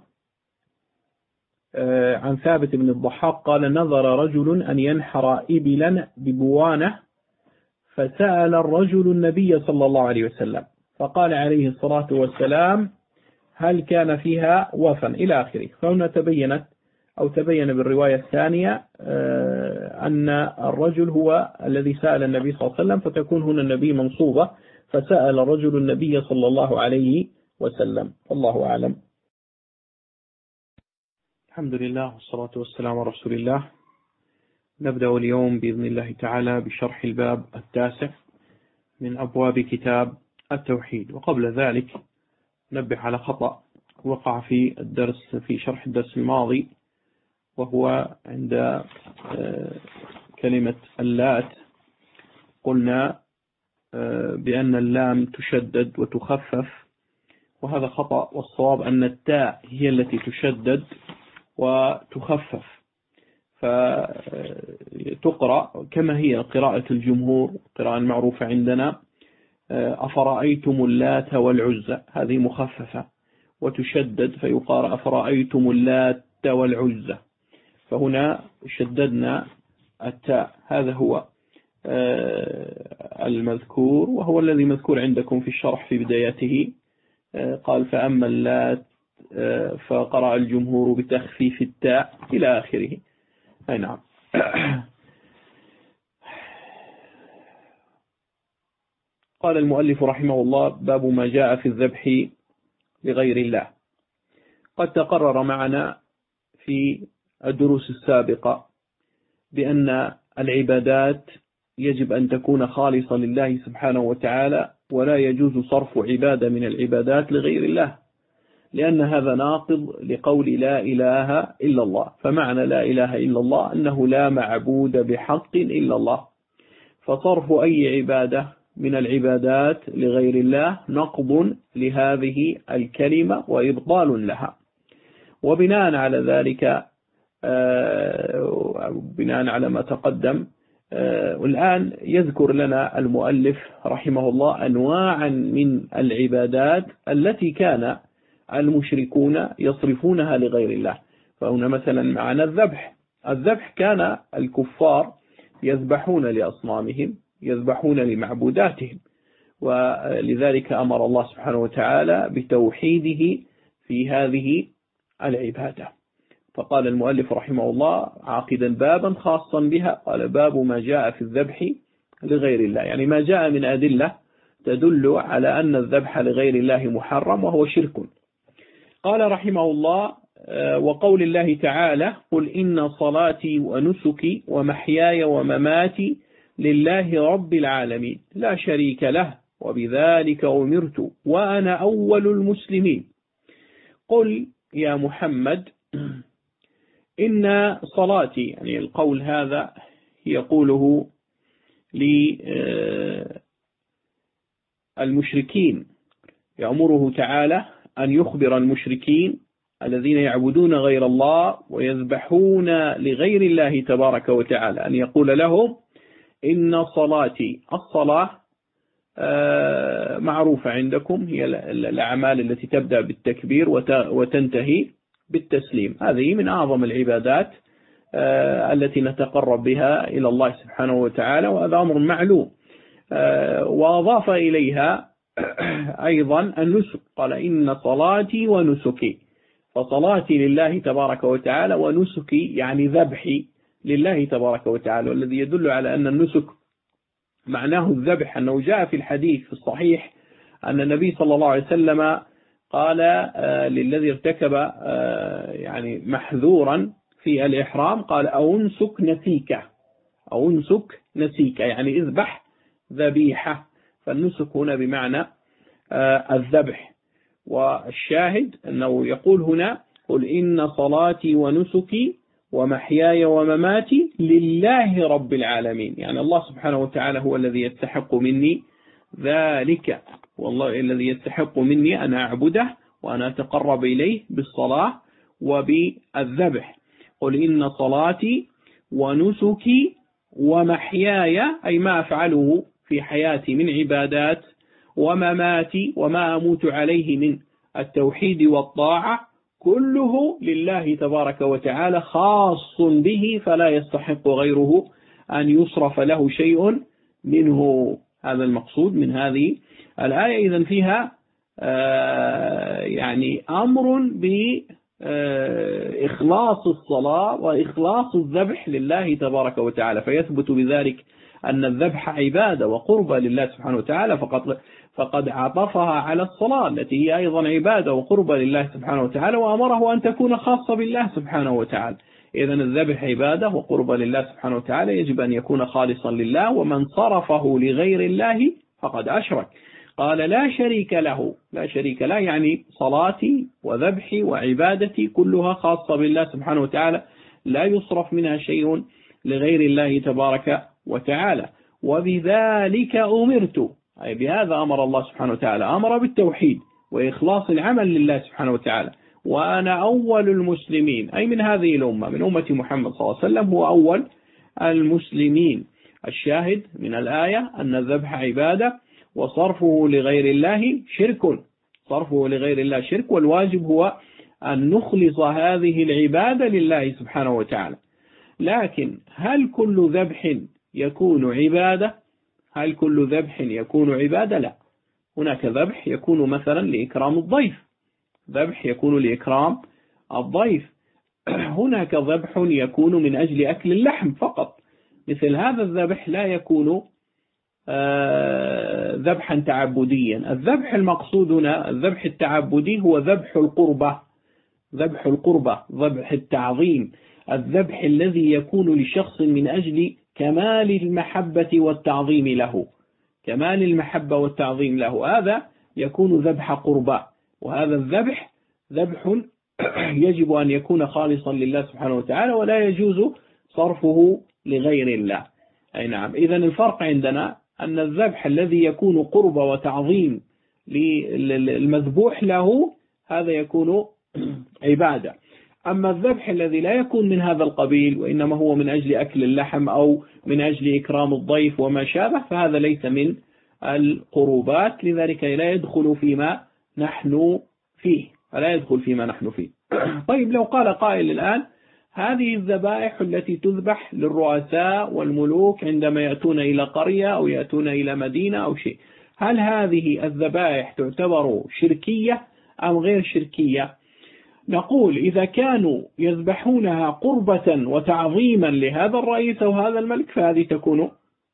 عن ثابت بن الضحاك قال نظر رجل أن ينحر إبلا ببوانة، فسأل الرجل النبي صلى الله عليه وسلم فقال عليه الصلاة والسلام هل كان فيها وثن إلى آخره. فهنا تبين بالرواية الثانية أن الرجل هو الذي سأل النبي صلى الله عليه وسلم، فتكون هنا النبي منصوبة، فسأل الرجل النبي صلى الله عليه وسلم. الله أعلم. الحمد لله والصلاة والسلام على رسول الله. نبدأ اليوم بإذن الله تعالى بشرح الباب 9 من أبواب كتاب التوحيد. وقبل ذلك نبه على خطأ وقع في شرح الدرس الماضي، وهو عند كلمة اللات قلنا بأن اللام تشدد وتخفف، وهذا خطأ، والصواب أن التاء هي التي تشدد وتخفف، فتقرأ كما هي قراءة الجمهور، قراءة معروفة عندنا، أفرأيتم اللات والعزى، هذه مخففة، وتشدد فيقال أفرأيتم اللات والعزى، فهنا شددنا التاء. هذا هو المذكور، وهو الذي مذكور عندكم في الشرح في بدايته. قال فأما اللات فقرأ الجمهور بتخفيف التاء إلى آخره. أي نعم. قال المؤلف رحمه الله باب ما جاء في الذبح لغير الله. قد تقرر معنا في الدروس السابقة بأن العبادات يجب أن تكون خالصة لله سبحانه وتعالى، ولا يجوز صرف عبادة من العبادات لغير الله، لأن هذا ناقض لقول لا إله إلا الله. فمعنى لا إله إلا الله أنه لا معبود بحق إلا الله، فصرف أي عبادة من العبادات لغير الله نقض لهذه الكلمة وإبطال لها. وبناء على ذلك، بناء على ما تقدم، الآن يذكر لنا المؤلف رحمه الله أنواعا من العبادات التي كان المشركون يصرفونها لغير الله. فهنا مثلا معنا الذبح كان الكفار يذبحون لأصنامهم، يذبحون لمعبوداتهم، ولذلك أمر الله سبحانه وتعالى بتوحيده في هذه العبادة. فقال المؤلف رحمه الله عاقدا بابا خاصا بها، قال باب ما جاء في الذبح لغير الله، يعني ما جاء من أدلة تدل على أن الذبح لغير الله محرم وهو شرك. قال رحمه الله وقول الله تعالى قل إن صلاتي ونسكي ومحياي ومماتي لله رب العالمين لا شريك له وبذلك أمرت وأنا أول المسلمين. قل يا محمد إن صلاتي، يعني القول هذا يقوله للمشركين، يأمره تعالى أن يخبر المشركين الذين يعبدون غير الله ويذبحون لغير الله تبارك وتعالى، أن يقول لهم إن صلاتي، الصلاة معروفة عندكم هي الأعمال التي تبدأ بالتكبير وتنتهي بالتسليم، هذه من أعظم العبادات التي نتقرب بها إلى الله سبحانه وتعالى، وهذا أمر معلوم. وأضاف إليها أيضا النسك، قال إن صلاتي ونسكي، فصلاتي لله تبارك وتعالى ونسكي يعني ذبحي لله تبارك وتعالى، والذي يدل على أن النسك معناه الذبح أنه جاء في الحديث في الصحيح أن النبي صلى الله عليه وسلم قال للذي ارتكب يعني محذورا في الإحرام، قال أنسك نسيك، أنسك نسيك يعني اذبح ذبيحة، فالنسك هنا بمعنى الذبح. والشاهد أنه يقول هنا قل إن صلاتي ونسكي ومحياي ومماتي لله رب العالمين، يعني الله سبحانه وتعالى هو الذي يستحق مني ذلك، والله الذي يستحق مني أن أعبده وأن أتقرب إليه بالصلاة وبالذبح. قل إن صلاتي ونسكي ومحياي أي ما أفعله في حياتي من عبادات، ومماتي وما أموت عليه من التوحيد والطاعة، كله لله تبارك وتعالى خاص به، فلا يستحق غيره أن يصرف له شيء منه. هذا المقصود من هذه الآية. إذن فيها يعني أمر بإخلاص الصلاة وإخلاص الذبح لله تبارك وتعالى، فيثبت بذلك أن الذبح عبادة وقربة لله سبحانه وتعالى، فقد عطفها على الصلاة التي هي أيضا عبادة وقربة لله سبحانه وتعالى، وأمره أن تكون خاصة بالله سبحانه وتعالى. إذن الذبح عبادة وقربة لله سبحانه وتعالى، يجب أن يكون خالصا لله، ومن صرفه لغير الله فقد أشرك. قال لا شريك له، لا شريك له يعني صلاتي وذبحي وعبادتي كلها خاصة بالله سبحانه وتعالى، لا يصرف منها شيء لغير الله تبارك وتعالى. وبذلك أمرت، أي بهذا أمر الله سبحانه وتعالى، أمر بالتوحيد وإخلاص العمل لله سبحانه وتعالى، وأنا أول المسلمين، أي من هذه الأمة، من أمة محمد صلى الله عليه وسلم هو أول المسلمين. الشاهد من الآية أن الذبح عبادة، وصرفه لغير الله شرك، صرفه لغير الله شرك، والواجب هو أن نخلص هذه العبادة لله سبحانه وتعالى. لكن هل كل ذبح يكون عبادة؟ هل كل ذبح يكون عبادة؟ لا، هناك ذبح يكون مثلا لإكرام الضيف، ذبح يكون لإكرام الضيف، هناك ذبح يكون من أجل أكل اللحم فقط، مثل هذا الذبح لا يكون ذبحا تعبديا. الذبح المقصود هنا الذبح التعبدي هو ذبح القربة، ذبح القربة، ذبح التعظيم الذبح الذي يكون لشخص من أجل كمال المحبة والتعظيم له، كمال المحبة والتعظيم له، هذا يكون ذبح قرباء. وهذا الذبح ذبح يجب أن يكون خالصا لله سبحانه وتعالى، ولا يجوز صرفه لغير الله. أي نعم. إذن الفرق عندنا أن الذبح الذي يكون قرب وتعظيم للمذبوح له هذا يكون عبادة. أما الذبح الذي لا يكون من هذا القبيل، وإنما هو من أجل أكل اللحم أو من أجل إكرام الضيف وما شابه، فهذا ليس من القربات، لذلك لا يدخل فيما نحن فيه، فلا يدخل فيما نحن فيه. طيب لو قال قائل الآن هذه الذبائح التي تذبح للرؤساء والملوك عندما يأتون إلى قرية أو يأتون إلى مدينة أو شيء، هل هذه الذبائح تعتبر شركية أم غير شركية؟ نقول إذا كانوا يذبحونها قربة وتعظيما لهذا الرئيس أو هذا الملك فهذه تكون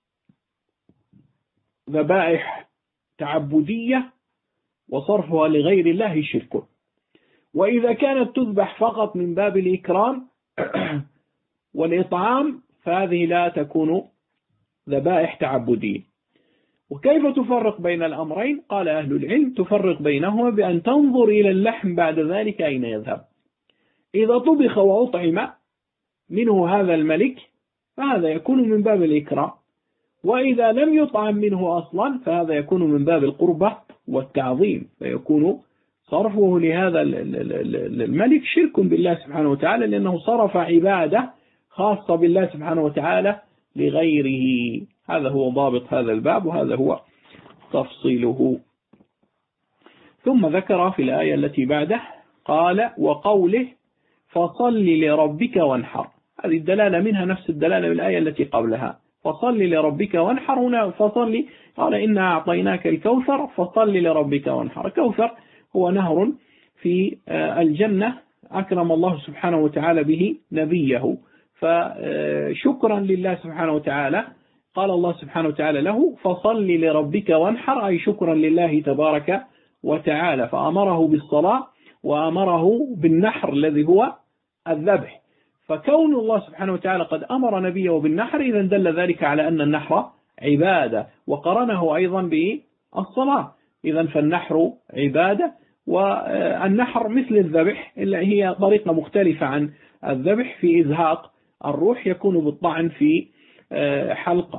ذبائح تعبدية وصرفها لغير الله شرك. وإذا كانت تذبح فقط من باب الإكرام والإطعام فهذه لا تكون ذبائح تعبدية. وكيف تفرق بين الأمرين؟ قال أهل العلم تفرق بينهما بأن تنظر إلى اللحم بعد ذلك أين يذهب. إذا طبخ وأطعم منه هذا الملك فهذا يكون من باب الإكرام، وإذا لم يطعم منه أصلا فهذا يكون من باب القربة والتعظيم، فيكون صرفه لهذا الملك شرك بالله سبحانه وتعالى، لأنه صرف عبادة خاصة بالله سبحانه وتعالى لغيره. هذا هو ضابط هذا الباب، وهذا هو تفصيله. ثم ذكر في الآية التي بعده قال وقوله فصل لربك وانحر. هذه الدلالة منها نفس الدلالة بالآية التي قبلها، فصل لربك وانحر. هنا فصل قال إنا أعطيناك الكوثر فصل لربك وانحر. الكوثر هو نهر في الجنة أكرم الله سبحانه وتعالى به نبيه، فشكرا لله سبحانه وتعالى قال الله سبحانه وتعالى له فصل لربك وانحر، أي شكرا لله تبارك وتعالى، فأمره بالصلاة وأمره بالنحر الذي هو الذبح. فكون الله سبحانه وتعالى قد أمر نبيه بالنحر إذا دل ذلك على أن النحر عبادة، وقرنه أيضا بالصلاة. إذا فالنحر عبادة، والنحر مثل الذبح إلا هي طريقة مختلفة عن الذبح. في إزهاق الروح يكون بالطعن في حلق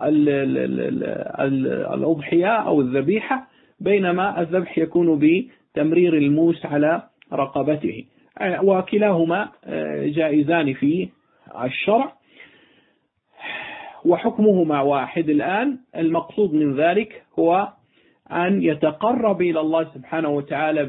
الأضحية أو الذبيحة، بينما الذبح يكون بتمرير الموس على رقبته، وكلاهما جائزان في الشرع وحكمهما واحد. الآن المقصود من ذلك هو أن يتقرب إلى الله سبحانه وتعالى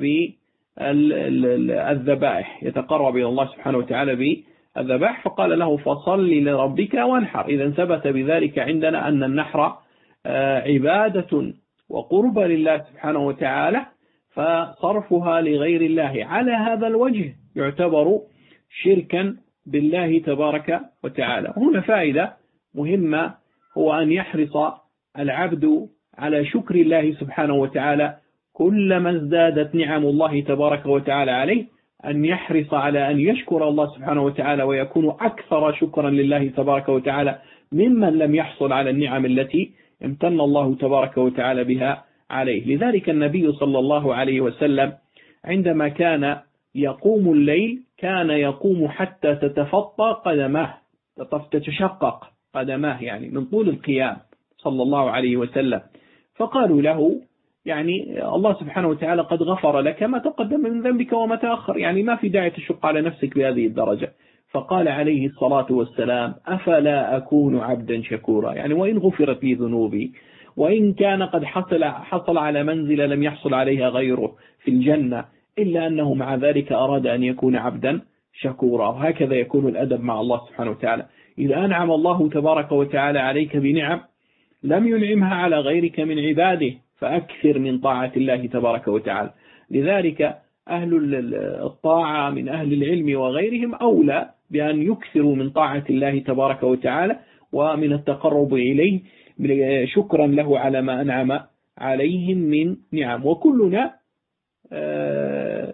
بالذبائح، يتقرب إلى الله سبحانه وتعالى بالذبائح، فقال له فصل لربك وانحر. إذا ثبت بذلك عندنا أن النحر عبادة وقرب لله سبحانه وتعالى، فصرفها لغير الله على هذا الوجه يعتبر شركا بالله تبارك وتعالى. هنا فائدة مهمة، هو أن يحرص العبد على شكر الله سبحانه وتعالى كلما ازدادت نعم الله تبارك وتعالى عليه، أن يحرص على أن يشكر الله سبحانه وتعالى ويكون أكثر شكرا لله تبارك وتعالى ممن لم يحصل على النعم التي امتن الله تبارك وتعالى بها عليه. لذلك النبي صلى الله عليه وسلم عندما كان يقوم الليل كان يقوم حتى تتفطى قدماه، تتشقق قدماه يعني من طول القيام صلى الله عليه وسلم. فقالوا له يعني الله سبحانه وتعالى قد غفر لك ما تقدم من ذنبك وما تأخر، يعني ما في داعي تشق على نفسك بهذه الدرجة. فقال عليه الصلاة والسلام أفلا أكون عبدا شكورا، يعني وإن غفرت لي ذنوبي وإن كان قد حصل على منزلة لم يحصل عليها غيره في الجنة، إلا أنه مع ذلك أراد أن يكون عبدا شكورا. وهكذا يكون الأدب مع الله سبحانه وتعالى. إذا أنعم الله تبارك وتعالى عليك بنعم لم ينعمها على غيرك من عباده فأكثر من طاعة الله تبارك وتعالى. لذلك أهل الطاعة من أهل العلم وغيرهم أولى بأن يكثروا من طاعة الله تبارك وتعالى ومن التقرب إليه شكرا له على ما أنعم عليهم من نعم. وكلنا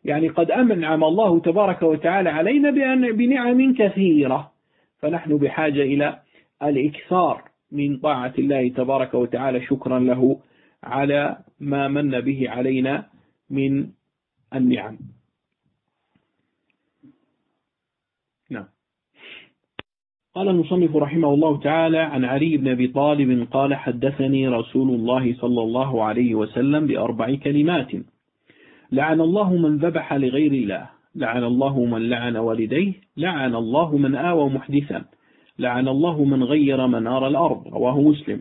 يعني قد أنعم الله تبارك وتعالى علينا بنعم كثيرة، فنحن بحاجة إلى الإكثار من طاعة الله تبارك وتعالى شكرا له على ما من به علينا من النعم. نعم. قال المصنف رحمه الله تعالى: عن علي بن أبي طالب قال: حدثني رسول الله صلى الله عليه وسلم ب4 كلمات: لعن الله من ذبح لغير الله، لعن الله من لعن والديه، لعن الله من آوى محدثا، لعن الله من غير منار الأرض. رواه مسلم.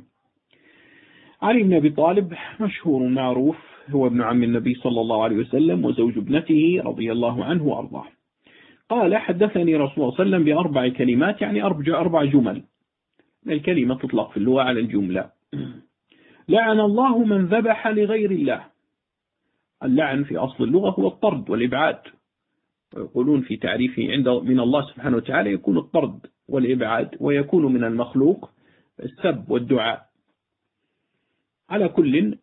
علي بن أبي طالب مشهور معروف، هو ابن عم النبي صلى الله عليه وسلم وزوج ابنته رضي الله عنه وأرضاه. قال: حدثني رسول الله صلى الله عليه وسلم ب4 كلمات، يعني 4 جمل. الكلمة تطلق في اللغة على الجملة. لعن الله من ذبح لغير الله. اللعن في أصل اللغة هو الطرد والإبعاد، ويقولون في تعريفه عند من الله سبحانه وتعالى يكون الطرد والإبعاد، ويكون من المخلوق السب والدعاء. على كل،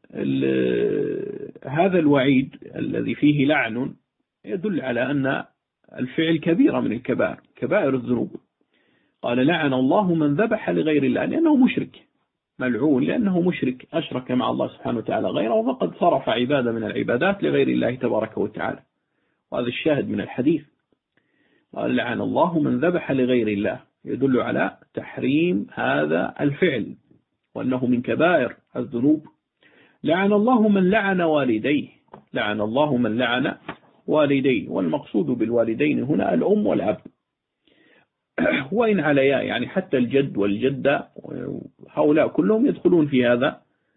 هذا الوعيد الذي فيه لعن يدل على أن الفعل كبيرة من الكبائر، كبائر الذنوب. قال: لعن الله من ذبح لغير الله، لأنه مشرك، ملعون لأنه مشرك، أشرك مع الله سبحانه وتعالى غيره، فقد صرف عبادة من العبادات لغير الله تبارك وتعالى. وهذا الشاهد من الحديث. قال: لعن الله من ذبح لغير الله، يدل على تحريم هذا الفعل وأنه من كبائر الذنوب. لعن الله من لعن والديه، لعن الله من لعن والديه، والمقصود بالوالدين هنا الأم والأب، وإن عليا، يعني حتى الجد والجدة، هؤلاء كلهم يدخلون في هذا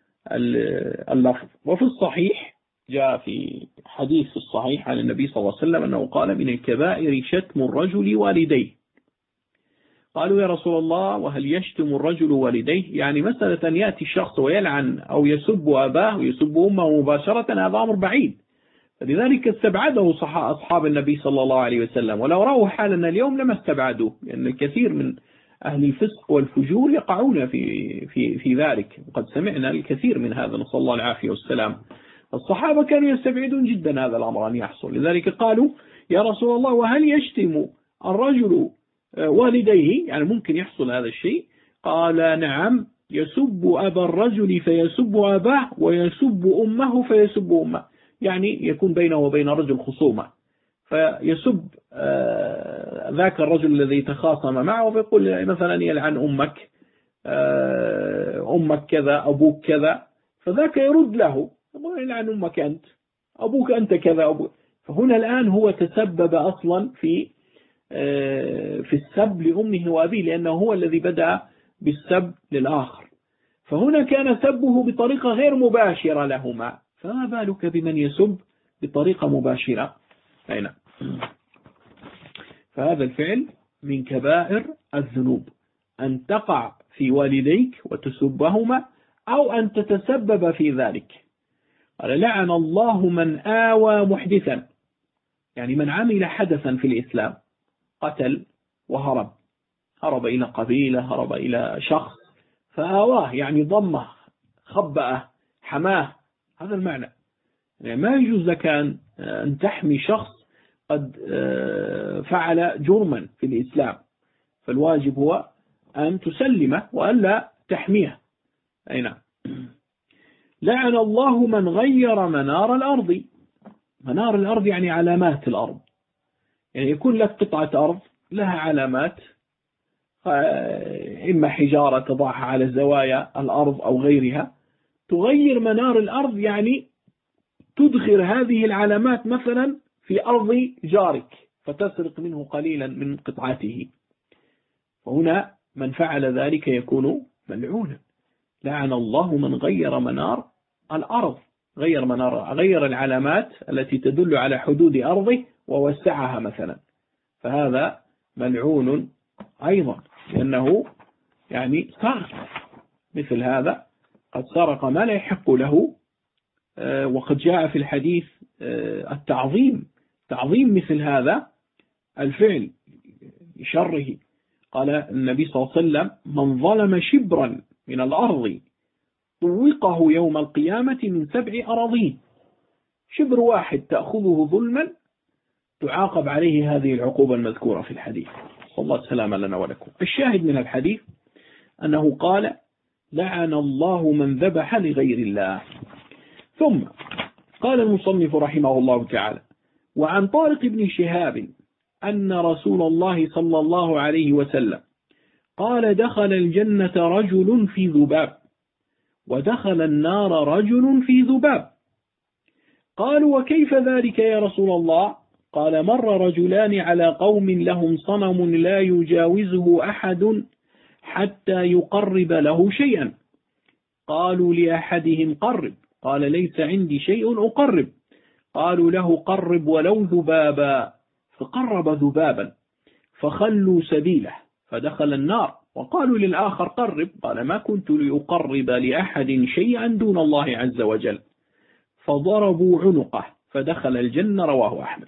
اللفظ. وفي الصحيح جاء في حديث الصحيح عن النبي صلى الله عليه وسلم أنه قال: من الكبائر شتم الرجل والديه. قالوا: يا رسول الله، وهل يشتم الرجل والديه؟ يعني مسألة يأتي الشخص ويلعن أو يسب أباه ويسب أمه مباشرة، هذا أمر بعيد، فلذلك استبعده أصحاب النبي صلى الله عليه وسلم، ولو رأوا حالنا اليوم لما استبعدوه، لأن الكثير من أهل الفسق والفجور يقعون في ذلك، وقد سمعنا الكثير من هذا، نسأل الله العافية والسلام. الصحابة كانوا يستبعدون جدا هذا الأمر أن يحصل، لذلك قالوا: يا رسول الله، وهل يشتم الرجل والديه؟ يعني ممكن يحصل هذا الشيء؟ قال: نعم، يسب أبا الرجل فيسب أباه، ويسب أمه فيسب أمه، يعني يكون بينه وبين رجل خصومة، فيسب ذاك الرجل الذي تخاصم معه، ويقول مثلا: يلعن أمك، أمك كذا، أبوك كذا، فذاك يرد له: يلعن أمك أنت، أبوك أنت كذا، أبوك. فهنا الآن هو تسبب أصلا في السب لأمه وأبيه، لأنه هو الذي بدأ بالسب للآخر، فهنا كان سبه بطريقة غير مباشرة لهما، فما بالك بمن يسب بطريقة مباشرة؟ أين؟ فهذا الفعل من كبائر الذنوب، أن تقع في والديك وتسبهما، أو أن تتسبب في ذلك. قال: لعن الله من آوى محدثا، يعني من عمل حدثا في الإسلام، قتل وهرب، هرب إلى قبيلة، هرب إلى شخص، فآواه يعني ضمه، خبأه، حماه، هذا المعنى. يعني ما يجوز لك أن تحمي شخص قد فعل جرما في الإسلام، فالواجب هو أن تسلمه وألا تحميه. أي نعم. لعن الله من غير منار الأرض. منار الأرض يعني علامات الأرض، يعني يكون لك قطعة أرض لها علامات، إما حجارة تضعها على زوايا الأرض أو غيرها، تغير منار الأرض، يعني تدخل هذه العلامات مثلا في أرض جارك فتسرق منه قليلا من قطعته، وهنا من فعل ذلك يكون ملعونا. لعن الله من غير منار الأرض، غير العلامات التي تدل على حدود أرضه ووسعها مثلا، فهذا ملعون أيضا، لأنه يعني سرق مثل هذا، قد سرق ما لا يحق له. وقد جاء في الحديث تعظيم مثل هذا الفعل شره. قال النبي صلى الله عليه وسلم: من ظلم شبرا من الأرض طوقه يوم القيامة من 7 أراضين. شبر واحد تأخذه ظلما تعاقب عليه هذه العقوبة المذكورة في الحديث. صلى الله السلام لنا ولكم. الشاهد من الحديث أنه قال: لعن الله من ذبح لغير الله. ثم قال المصنف رحمه الله تعالى: وعن طارق بن شهاب أن رسول الله صلى الله عليه وسلم قال: دخل الجنة رجل في ذباب، ودخل النار رجل في ذباب. قالوا: وكيف ذلك يا رسول الله؟ قال: مر رجلان على قوم لهم صنم لا يجاوزه أحد حتى يقرب له شيئا. قالوا لأحدهم: قرب. قال: ليس عندي شيء أقرب. قالوا له: قرب ولو ذبابا. فقرب ذبابا فخلوا سبيله فدخل النار. وقالوا للآخر: قرب. قال: ما كنت لأقرب لأحد شيئا دون الله عز وجل. فضربوا عنقه فدخل الجنة. رواه أحمد.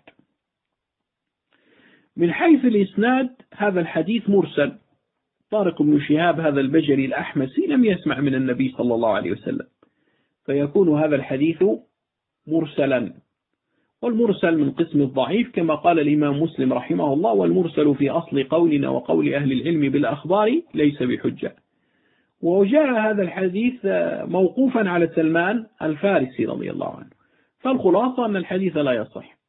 من حيث الإسناد هذا الحديث مرسل. طارق بن شهاب هذا البجري الأحمسي لم يسمع من النبي صلى الله عليه وسلم، فيكون هذا الحديث مرسلا. والمرسل من قسم الضعيف كما قال الإمام مسلم رحمه الله: والمرسل في أصل قولنا وقول أهل العلم بالأخبار ليس بحجة. وجاء هذا الحديث موقوفا على سلمان الفارسي رضي الله عنه. فالخلاصة أن الحديث لا يصح.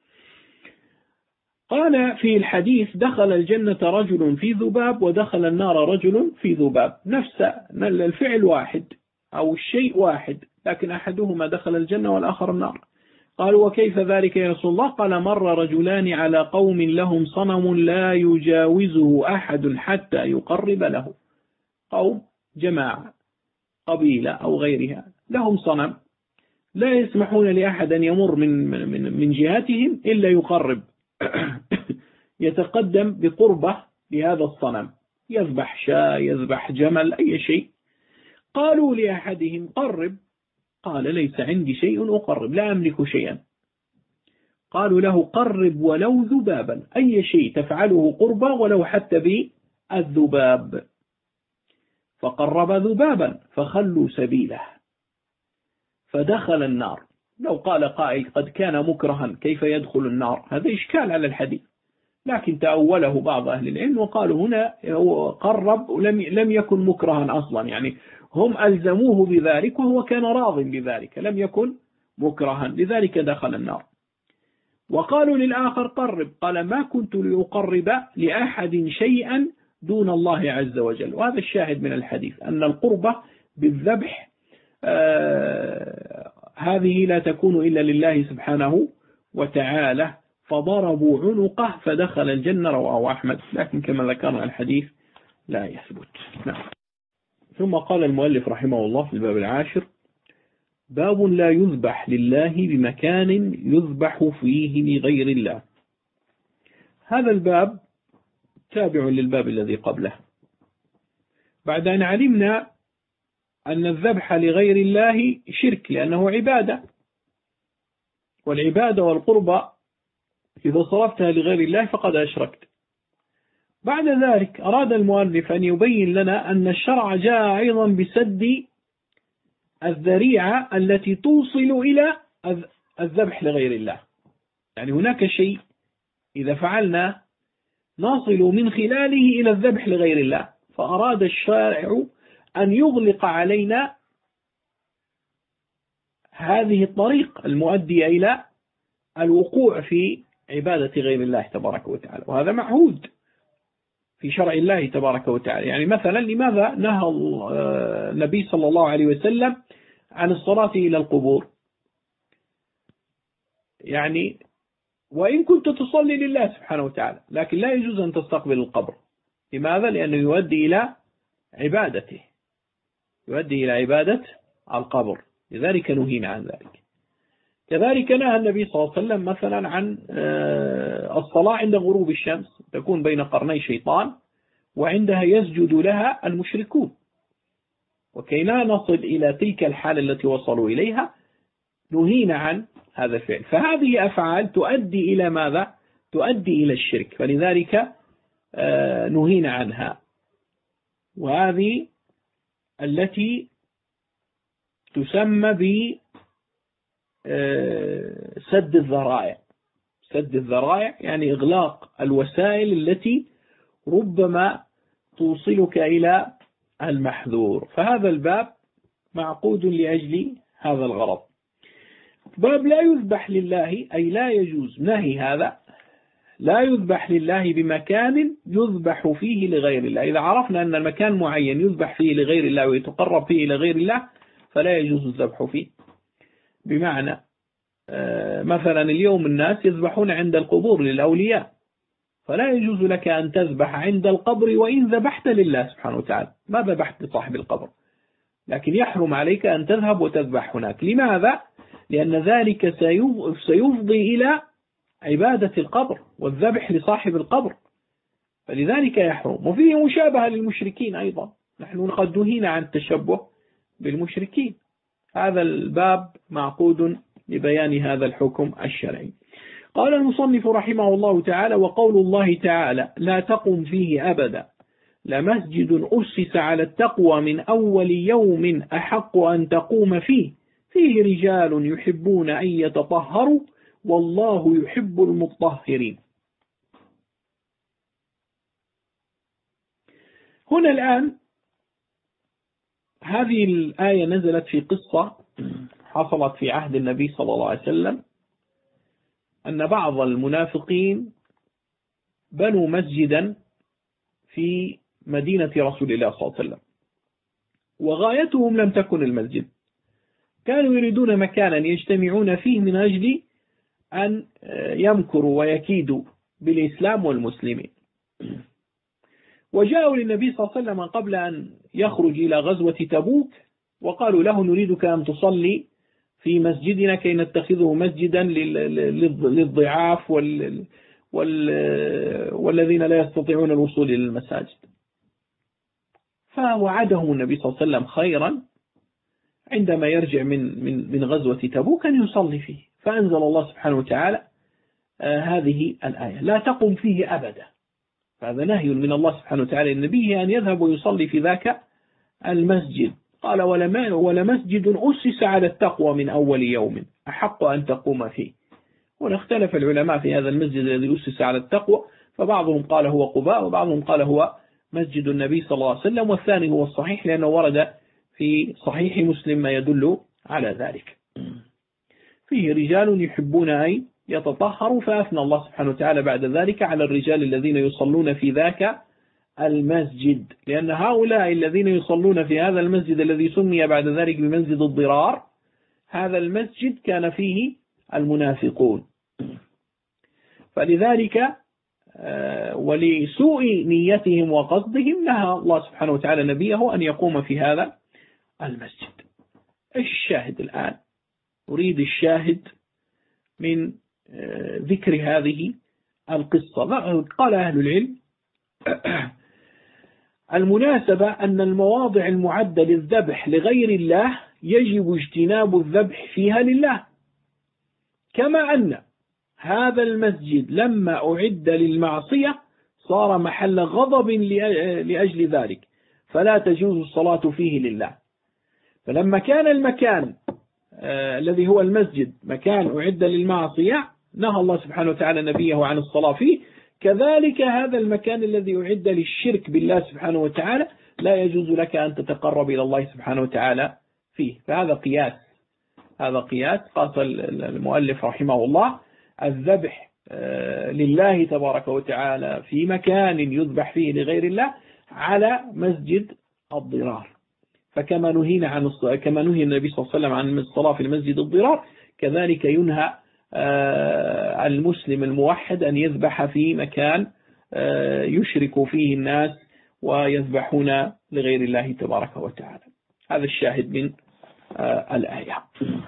قال في الحديث: دخل الجنة رجل في ذباب ودخل النار رجل في ذباب. نفس الفعل واحد أو الشيء واحد، لكن أحدهما دخل الجنة والآخر النار. قالوا: وكيف ذلك يا رسول الله؟ قال: مر رجلان على قوم لهم صنم لا يجاوزه أحد حتى يقرب له. قوم، جماعة، قبيلة أو غيرها، لهم صنم لا يسمحون لأحد أن يمر من جهتهم إلا يقرب يتقدم بقربة لهذا الصنم، يذبح شاة، يذبح جمل، أي شيء. قالوا لأحدهم: قرب. قال: ليس عندي شيء أقرب، لا أملك شيئا. قالوا له: قرب ولو ذبابا، أي شيء تفعله قربا ولو حتى بالذباب. فقرب ذبابا فخلوا سبيله فدخل النار. لو قال قائل: قد كان مكرها كيف يدخل النار؟ هذا إشكال على الحديث، لكن تأوله بعض أهل العلم وقالوا هنا قرب لم يكن مكرها أصلا، يعني هم ألزموه بذلك وهو كان راض بذلك، لم يكن مكرها، لذلك دخل النار. وقالوا للآخر: قرب. قال: ما كنت لأقرب لأحد شيئا دون الله عز وجل. وهذا الشاهد من الحديث أن القربة بالذبح هذه لا تكون إلا لله سبحانه وتعالى. فضربوا عنقه فدخل الجنة. رواه أحمد، لكن كما ذكرنا الحديث لا يثبت. نعم. ثم قال المؤلف رحمه الله في الباب 10: باب لا يذبح لله بمكان يذبح فيه لغير الله. هذا الباب تابع للباب الذي قبله، بعد أن علمنا أن الذبح لغير الله شرك لأنه عبادة، والعبادة والقربة إذا صرفتها لغير الله فقد أشركت. بعد ذلك أراد المؤلف أن يبين لنا أن الشرع جاء أيضا بسد الذريعة التي توصل إلى الذبح لغير الله. يعني هناك شيء إذا فعلنا نصل من خلاله إلى الذبح لغير الله، فأراد الشارع أن يغلق علينا هذه الطريق المؤدية إلى الوقوع في عبادة غير الله تبارك وتعالى، وهذا معهود في شرع الله تبارك وتعالى. يعني مثلا لماذا نهى النبي صلى الله عليه وسلم عن الصلاة إلى القبور؟ يعني وإن كنت تصلي لله سبحانه وتعالى، لكن لا يجوز أن تستقبل القبر. لماذا؟ لأنه يؤدي إلى عبادته، يؤدي إلى عبادة القبر، لذلك نهينا عن ذلك. كذلك نهى النبي صلى الله عليه وسلم مثلا عن الصلاة عند غروب الشمس، تكون بين قرني شيطان، وعندها يسجد لها المشركون. وكي لا نصل إلى تلك الحالة التي وصلوا إليها نهينا عن هذا الفعل. فهذه أفعال تؤدي إلى ماذا؟ تؤدي إلى الشرك، فلذلك نهينا عنها. وهذه التي تسمى بسد الذرائع، سد الذرائع يعني إغلاق الوسائل التي ربما توصلك إلى المحذور، فهذا الباب معقود لأجل هذا الغرض. باب لا يذبح لله، أي لا يجوز، نهي هذا، لا يذبح لله بمكان يذبح فيه لغير الله. إذا عرفنا أن المكان معين يذبح فيه لغير الله ويتقرب فيه لغير الله فلا يجوز الذبح فيه. بمعنى مثلا اليوم الناس يذبحون عند القبور للأولياء، فلا يجوز لك أن تذبح عند القبر وإن ذبحت لله سبحانه وتعالى، ما ذبحت لصاحب القبر، لكن يحرم عليك أن تذهب وتذبح هناك. لماذا؟ لأن ذلك سيفضي إلى عبادة القبر والذبح لصاحب القبر، فلذلك يحرم. وفيه مشابهة للمشركين أيضا، نحن قد نهينا عن التشبه بالمشركين. هذا الباب معقود لبيان هذا الحكم الشرعي. قال المصنف رحمه الله تعالى: وقول الله تعالى: لا تقم فيه أبدا لمسجد أسس على التقوى من أول يوم أحق أن تقوم فيه رجال يحبون أن يتطهروا والله يحب المطهرين. هنا الآن هذه الآية نزلت في قصة حصلت في عهد النبي صلى الله عليه وسلم، أن بعض المنافقين بنوا مسجدا في مدينة رسول الله صلى الله عليه وسلم، وغايتهم لم تكن المسجد، كانوا يريدون مكانا يجتمعون فيه من أجل أن يمكروا ويكيدوا بالإسلام والمسلمين. وجاءوا للنبي صلى الله عليه وسلم قبل أن يخرج إلى غزوة تبوك وقالوا له: نريدك أن تصلي في مسجدنا كي نتخذه مسجدا للضعاف والذين لا يستطيعون الوصول إلى المساجد. فوعدهم النبي صلى الله عليه وسلم خيرا عندما يرجع من غزوة تبوك أن يصلي فيه، فأنزل الله سبحانه وتعالى هذه الآية: لا تقم فيه أبدا. هذا نهي من الله سبحانه وتعالى لنبيه أن يذهب ويصلي في ذاك المسجد. قال: ولمسجد أسس على التقوى من أول يوم أحق أن تقوم فيه. ونختلف العلماء في هذا المسجد الذي أسس على التقوى، فبعضهم قال هو قباء، وبعضهم قال هو مسجد النبي صلى الله عليه وسلم، والثاني هو الصحيح لأنه ورد في صحيح مسلم ما يدل على ذلك. فيه رجال يحبون أن يتطهروا، فأثنى الله سبحانه وتعالى بعد ذلك على الرجال الذين يصلون في ذاك المسجد، لأن هؤلاء الذين يصلون في هذا المسجد الذي سمي بعد ذلك بمسجد الضرار، هذا المسجد كان فيه المنافقون، فلذلك ولسوء نيتهم وقصدهم نهى الله سبحانه وتعالى نبيه أن يقوم في هذا المسجد. الشاهد الآن، أريد الشاهد من ذكر هذه القصة. قال أهل العلم: المناسبة أن المواضع المعدة للذبح لغير الله يجب اجتناب الذبح فيها لله، كما أن هذا المسجد لما أعد للمعصية صار محل غضب لأجل ذلك، فلا تجوز الصلاة فيه لله. فلما كان المكان الذي هو المسجد مكان أعد للمعصية نهى الله سبحانه وتعالى نبيه عن الصلاة فيه، كذلك هذا المكان الذي أعد للشرك بالله سبحانه وتعالى لا يجوز لك أن تتقرب إلى الله سبحانه وتعالى فيه. فهذا قياس، هذا قياس قاس المؤلف رحمه الله الذبح لله تبارك وتعالى في مكان يذبح فيه لغير الله على مسجد الضرار. فكما نهينا كما نهي النبي صلى الله عليه وسلم عن الصلاة في المسجد الضرار، كذلك ينهى المسلم الموحد أن يذبح في مكان يشرك فيه الناس ويذبحون لغير الله تبارك وتعالى. هذا الشاهد من الآية.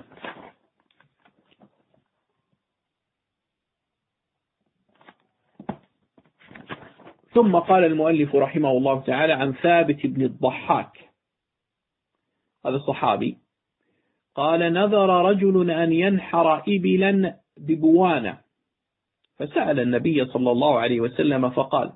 ثم قال المؤلف رحمه الله تعالى عن ثابت بن الضحاك، هذا الصحابي، قال: نذر رجل أن ينحر إبلا ببوانة، فسأل النبي صلى الله عليه وسلم فقال،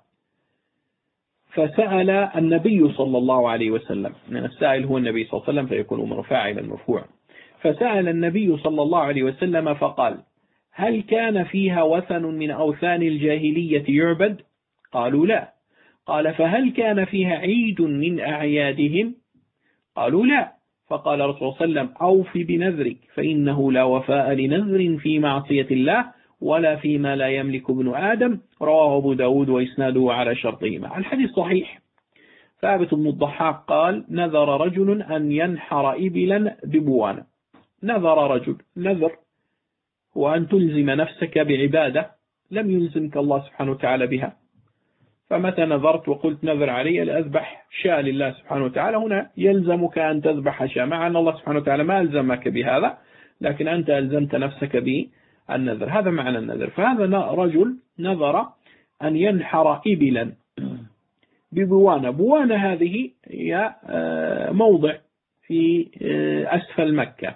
فسأل النبي صلى الله عليه وسلم، من السائل هو النبي صلى الله عليه وسلم فيكون فاعلا مرفوعا، فسأل النبي صلى الله عليه وسلم فقال: هل كان فيها وثن من أوثان الجاهلية يعبد؟ قالوا لا. قال فهل كان فيها عيد من أعيادهم؟ قالوا لا. فقال رسول الله صلى الله عليه وسلم أوف بنذرك فإنه لا وفاء لنذر في معصية الله ولا فيما لا يملك ابن آدم. رواه أبو داود وإسناده على شرطهما. الحديث صحيح. ثابت بن الضحاك قال نذر رجل أن ينحر إبلا ببوانة. نذر رجل، نذر وأن تلزم نفسك بعبادة لم يلزمك الله سبحانه وتعالى بها. فمتى نذرت وقلت نذر علي لأذبح شاة لله سبحانه وتعالى، هنا يلزمك أن تذبح شاة، مع أن الله سبحانه وتعالى ما ألزمك بهذا، لكن أنت ألزمت نفسك بالنذر. هذا معنى النذر. فهذا رجل نذر أن ينحر إبلا ببوانة. بوانة هذه هي موضع في أسفل مكة،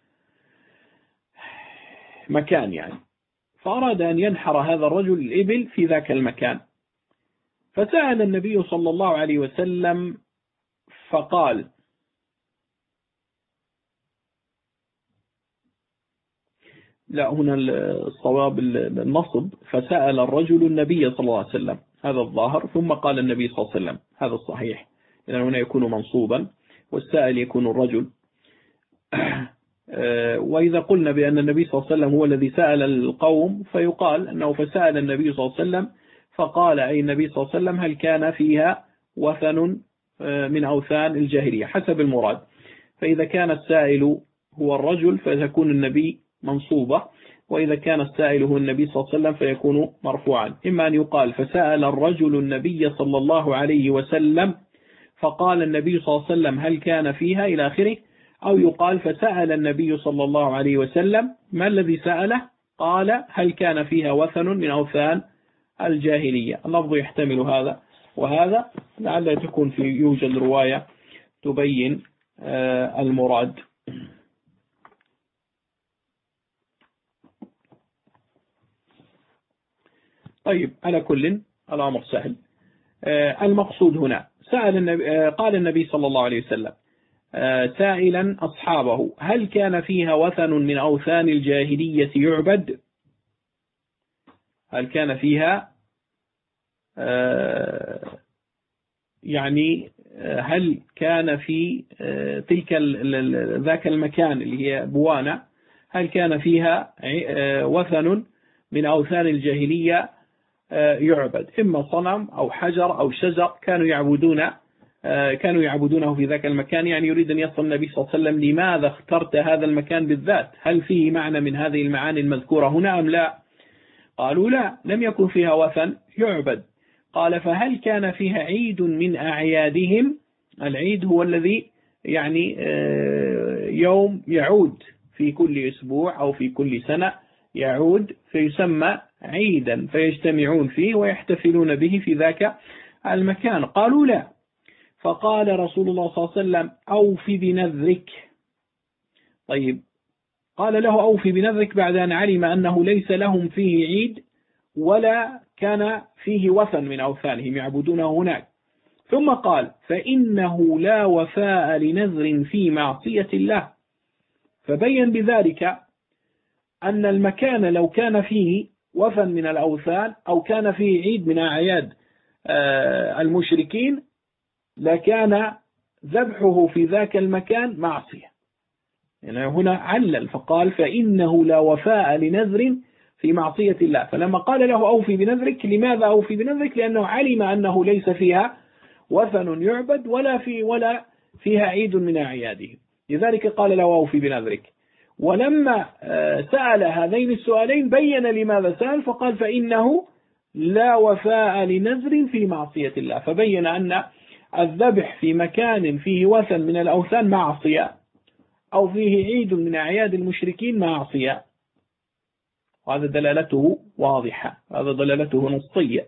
مكان يعني. فأراد أن ينحر هذا الرجل الإبل في ذاك المكان، فسأل النبي صلى الله عليه وسلم فقال لا، هنا الصواب النصب، فسأل الرجل النبي صلى الله عليه وسلم، هذا الظاهر، ثم قال النبي صلى الله عليه وسلم، هذا الصحيح، لأن هنا يكون منصوبا والسائل يكون الرجل. وإذا قلنا بأن النبي صلى الله عليه وسلم هو الذي سأل القوم فيقال أنه فسأل النبي صلى الله عليه وسلم فقال أي النبي صلى الله عليه وسلم هل كان فيها وثن من أوثان الجاهلية، حسب المراد. فإذا كان السائل هو الرجل فيكون النبي منصوبة، وإذا كان السائل هو النبي صلى الله عليه وسلم فيكون مرفوعا. إما أن يقال فسأل الرجل النبي صلى الله عليه وسلم فقال النبي صلى الله عليه وسلم هل كان فيها إلى آخره، أو يقال فسأل النبي صلى الله عليه وسلم ما الذي سأله، قال هل كان فيها وثن من أوثان الجاهلية. اللفظ يحتمل هذا وهذا، لعل تكون في يوجد رواية تبين المراد. طيب، على كل الأمر سهل. المقصود هنا قال النبي صلى الله عليه وسلم سائلا أصحابه هل كان فيها وثن من أوثان الجاهلية يعبد؟ هل كان فيها يعني هل كان في تلك ذاك المكان اللي هي بوانة، هل كان فيها وثن من أوثان الجاهلية يعبد، إما صنم أو حجر أو شجر كانوا يعبدونه في ذاك المكان؟ يعني يريد أن يصل النبي صلى الله عليه وسلم لماذا اخترت هذا المكان بالذات، هل فيه معنى من هذه المعاني المذكورة هنا أم لا؟ قالوا لا، لم يكن فيها وثن يعبد. قال فهل كان فيها عيد من أعيادهم؟ العيد هو الذي يعني يوم يعود في كل أسبوع أو في كل سنة يعود فيسمى عيدا فيجتمعون فيه ويحتفلون به في ذاك المكان. قالوا لا. فقال رسول الله صلى الله عليه وسلم أوف بنذرك. طيب، قال له أوف بنذرك بعد أن علم أنه ليس لهم فيه عيد ولا كان فيه وثن من أوثانهم يعبدونه هناك. ثم قال فإنه لا وفاء لنذر في معصية الله. فبين بذلك أن المكان لو كان فيه وثن من الأوثان أو كان فيه عيد من أعياد المشركين لكان ذبحه في ذاك المكان معصية. يعني هنا علل فقال فإنه لا وفاء لنذر في معصية الله. فلما قال له أوفي بنذرك، لماذا أوفي بنذرك؟ لأنه علم أنه ليس فيها وثن يعبد ولا فيها عيد من أعياده، لذلك قال له أوفي بنذرك. ولما سأل هذين السؤالين بين لماذا سأل، فقال فإنه لا وفاء لنذر في معصية الله، فبين أن الذبح في مكان فيه وثن من الأوثان معصية، أو فيه عيد من أعياد المشركين معصية. وهذا دلالته واضحة، هذا دلالته نصية.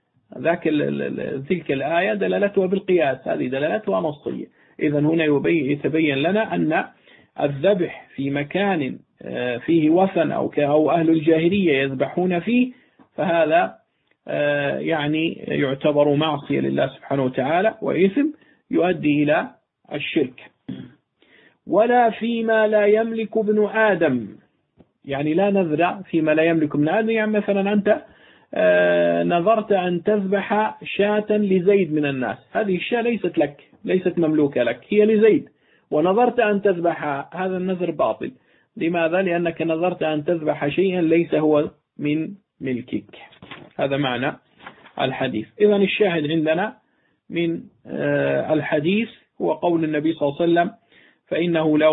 تلك الآية دلالتها بالقياس، هذه دلالتها نصية. إذن هنا يتبين لنا أن الذبح في مكان فيه وثن أو أهل الجاهلية يذبحون فيه، فهذا يعني يعتبر معصية لله سبحانه وتعالى وإثم يؤدي إلى الشرك. ولا فيما لا يملك ابن آدم. يعني لا نذر فيما لا يملك من هذا. يعني مثلا أنت نظرت أن تذبح شاة لزيد من الناس، هذه الشاة ليست لك، ليست مملوكة لك، هي لزيد، ونظرت أن تذبح، هذا النذر باطل. لماذا؟ لأنك نظرت أن تذبح شيئا ليس هو من ملكك. هذا معنى الحديث. إذن الشاهد عندنا من الحديث هو قول النبي صلى الله عليه وسلم: فإنه لا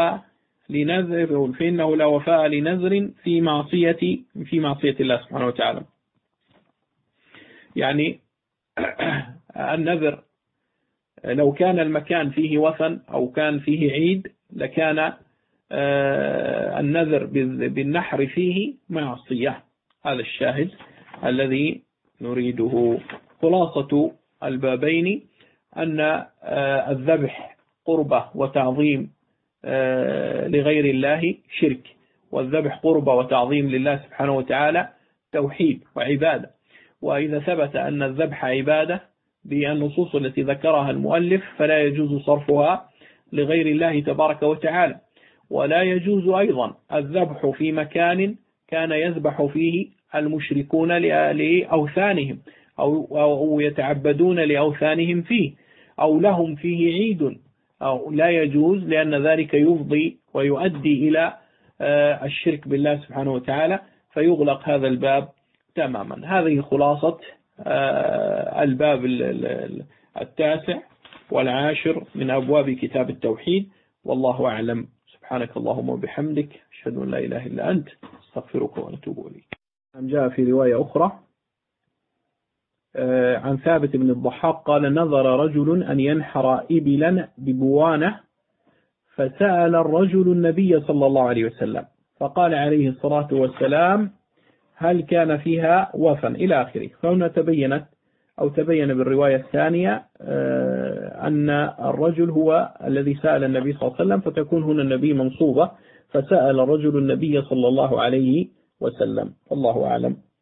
وفاء لنذر في معصية الله سبحانه وتعالى. يعني النذر لو كان المكان فيه وثن أو كان فيه عيد لكان النذر بالنحر فيه معصية. هذا الشاهد الذي نريده. خلاصة البابين أن الذبح قربة وتعظيم لغير الله شرك، والذبح قربة وتعظيم لله سبحانه وتعالى توحيد وعبادة. وإذا ثبت أن الذبح عبادة بالنصوص التي ذكرها المؤلف فلا يجوز صرفها لغير الله تبارك وتعالى. ولا يجوز أيضا الذبح في مكان كان يذبح فيه المشركون لأوثانهم أو يتعبدون لأوثانهم فيه، أو لهم فيه عيد، أو لا يجوز، لأن ذلك يفضي ويؤدي إلى الشرك بالله سبحانه وتعالى، فيغلق هذا الباب تماما. هذه خلاصة الباب 19 والعاشر من أبواب كتاب التوحيد، والله أعلم. سبحانك اللهم وبحمدك، أشهد أن لا إله إلا أنت، استغفرك ونتوب إليك. جاء في رواية أخرى عن ثابت بن الضحاك قال: نظر رجل أن ينحر إبلا ببوانة، فسأل الرجل النبي صلى الله عليه وسلم، فقال عليه الصلاة والسلام: هل كان فيها وفن، إلى آخره. فهنا تبين بالرواية الثانية أن الرجل هو الذي سأل النبي صلى الله عليه وسلم، فتكون هنا النبي منصوبة، فسأل الرجل النبي صلى الله عليه وسلم. الله أعلم.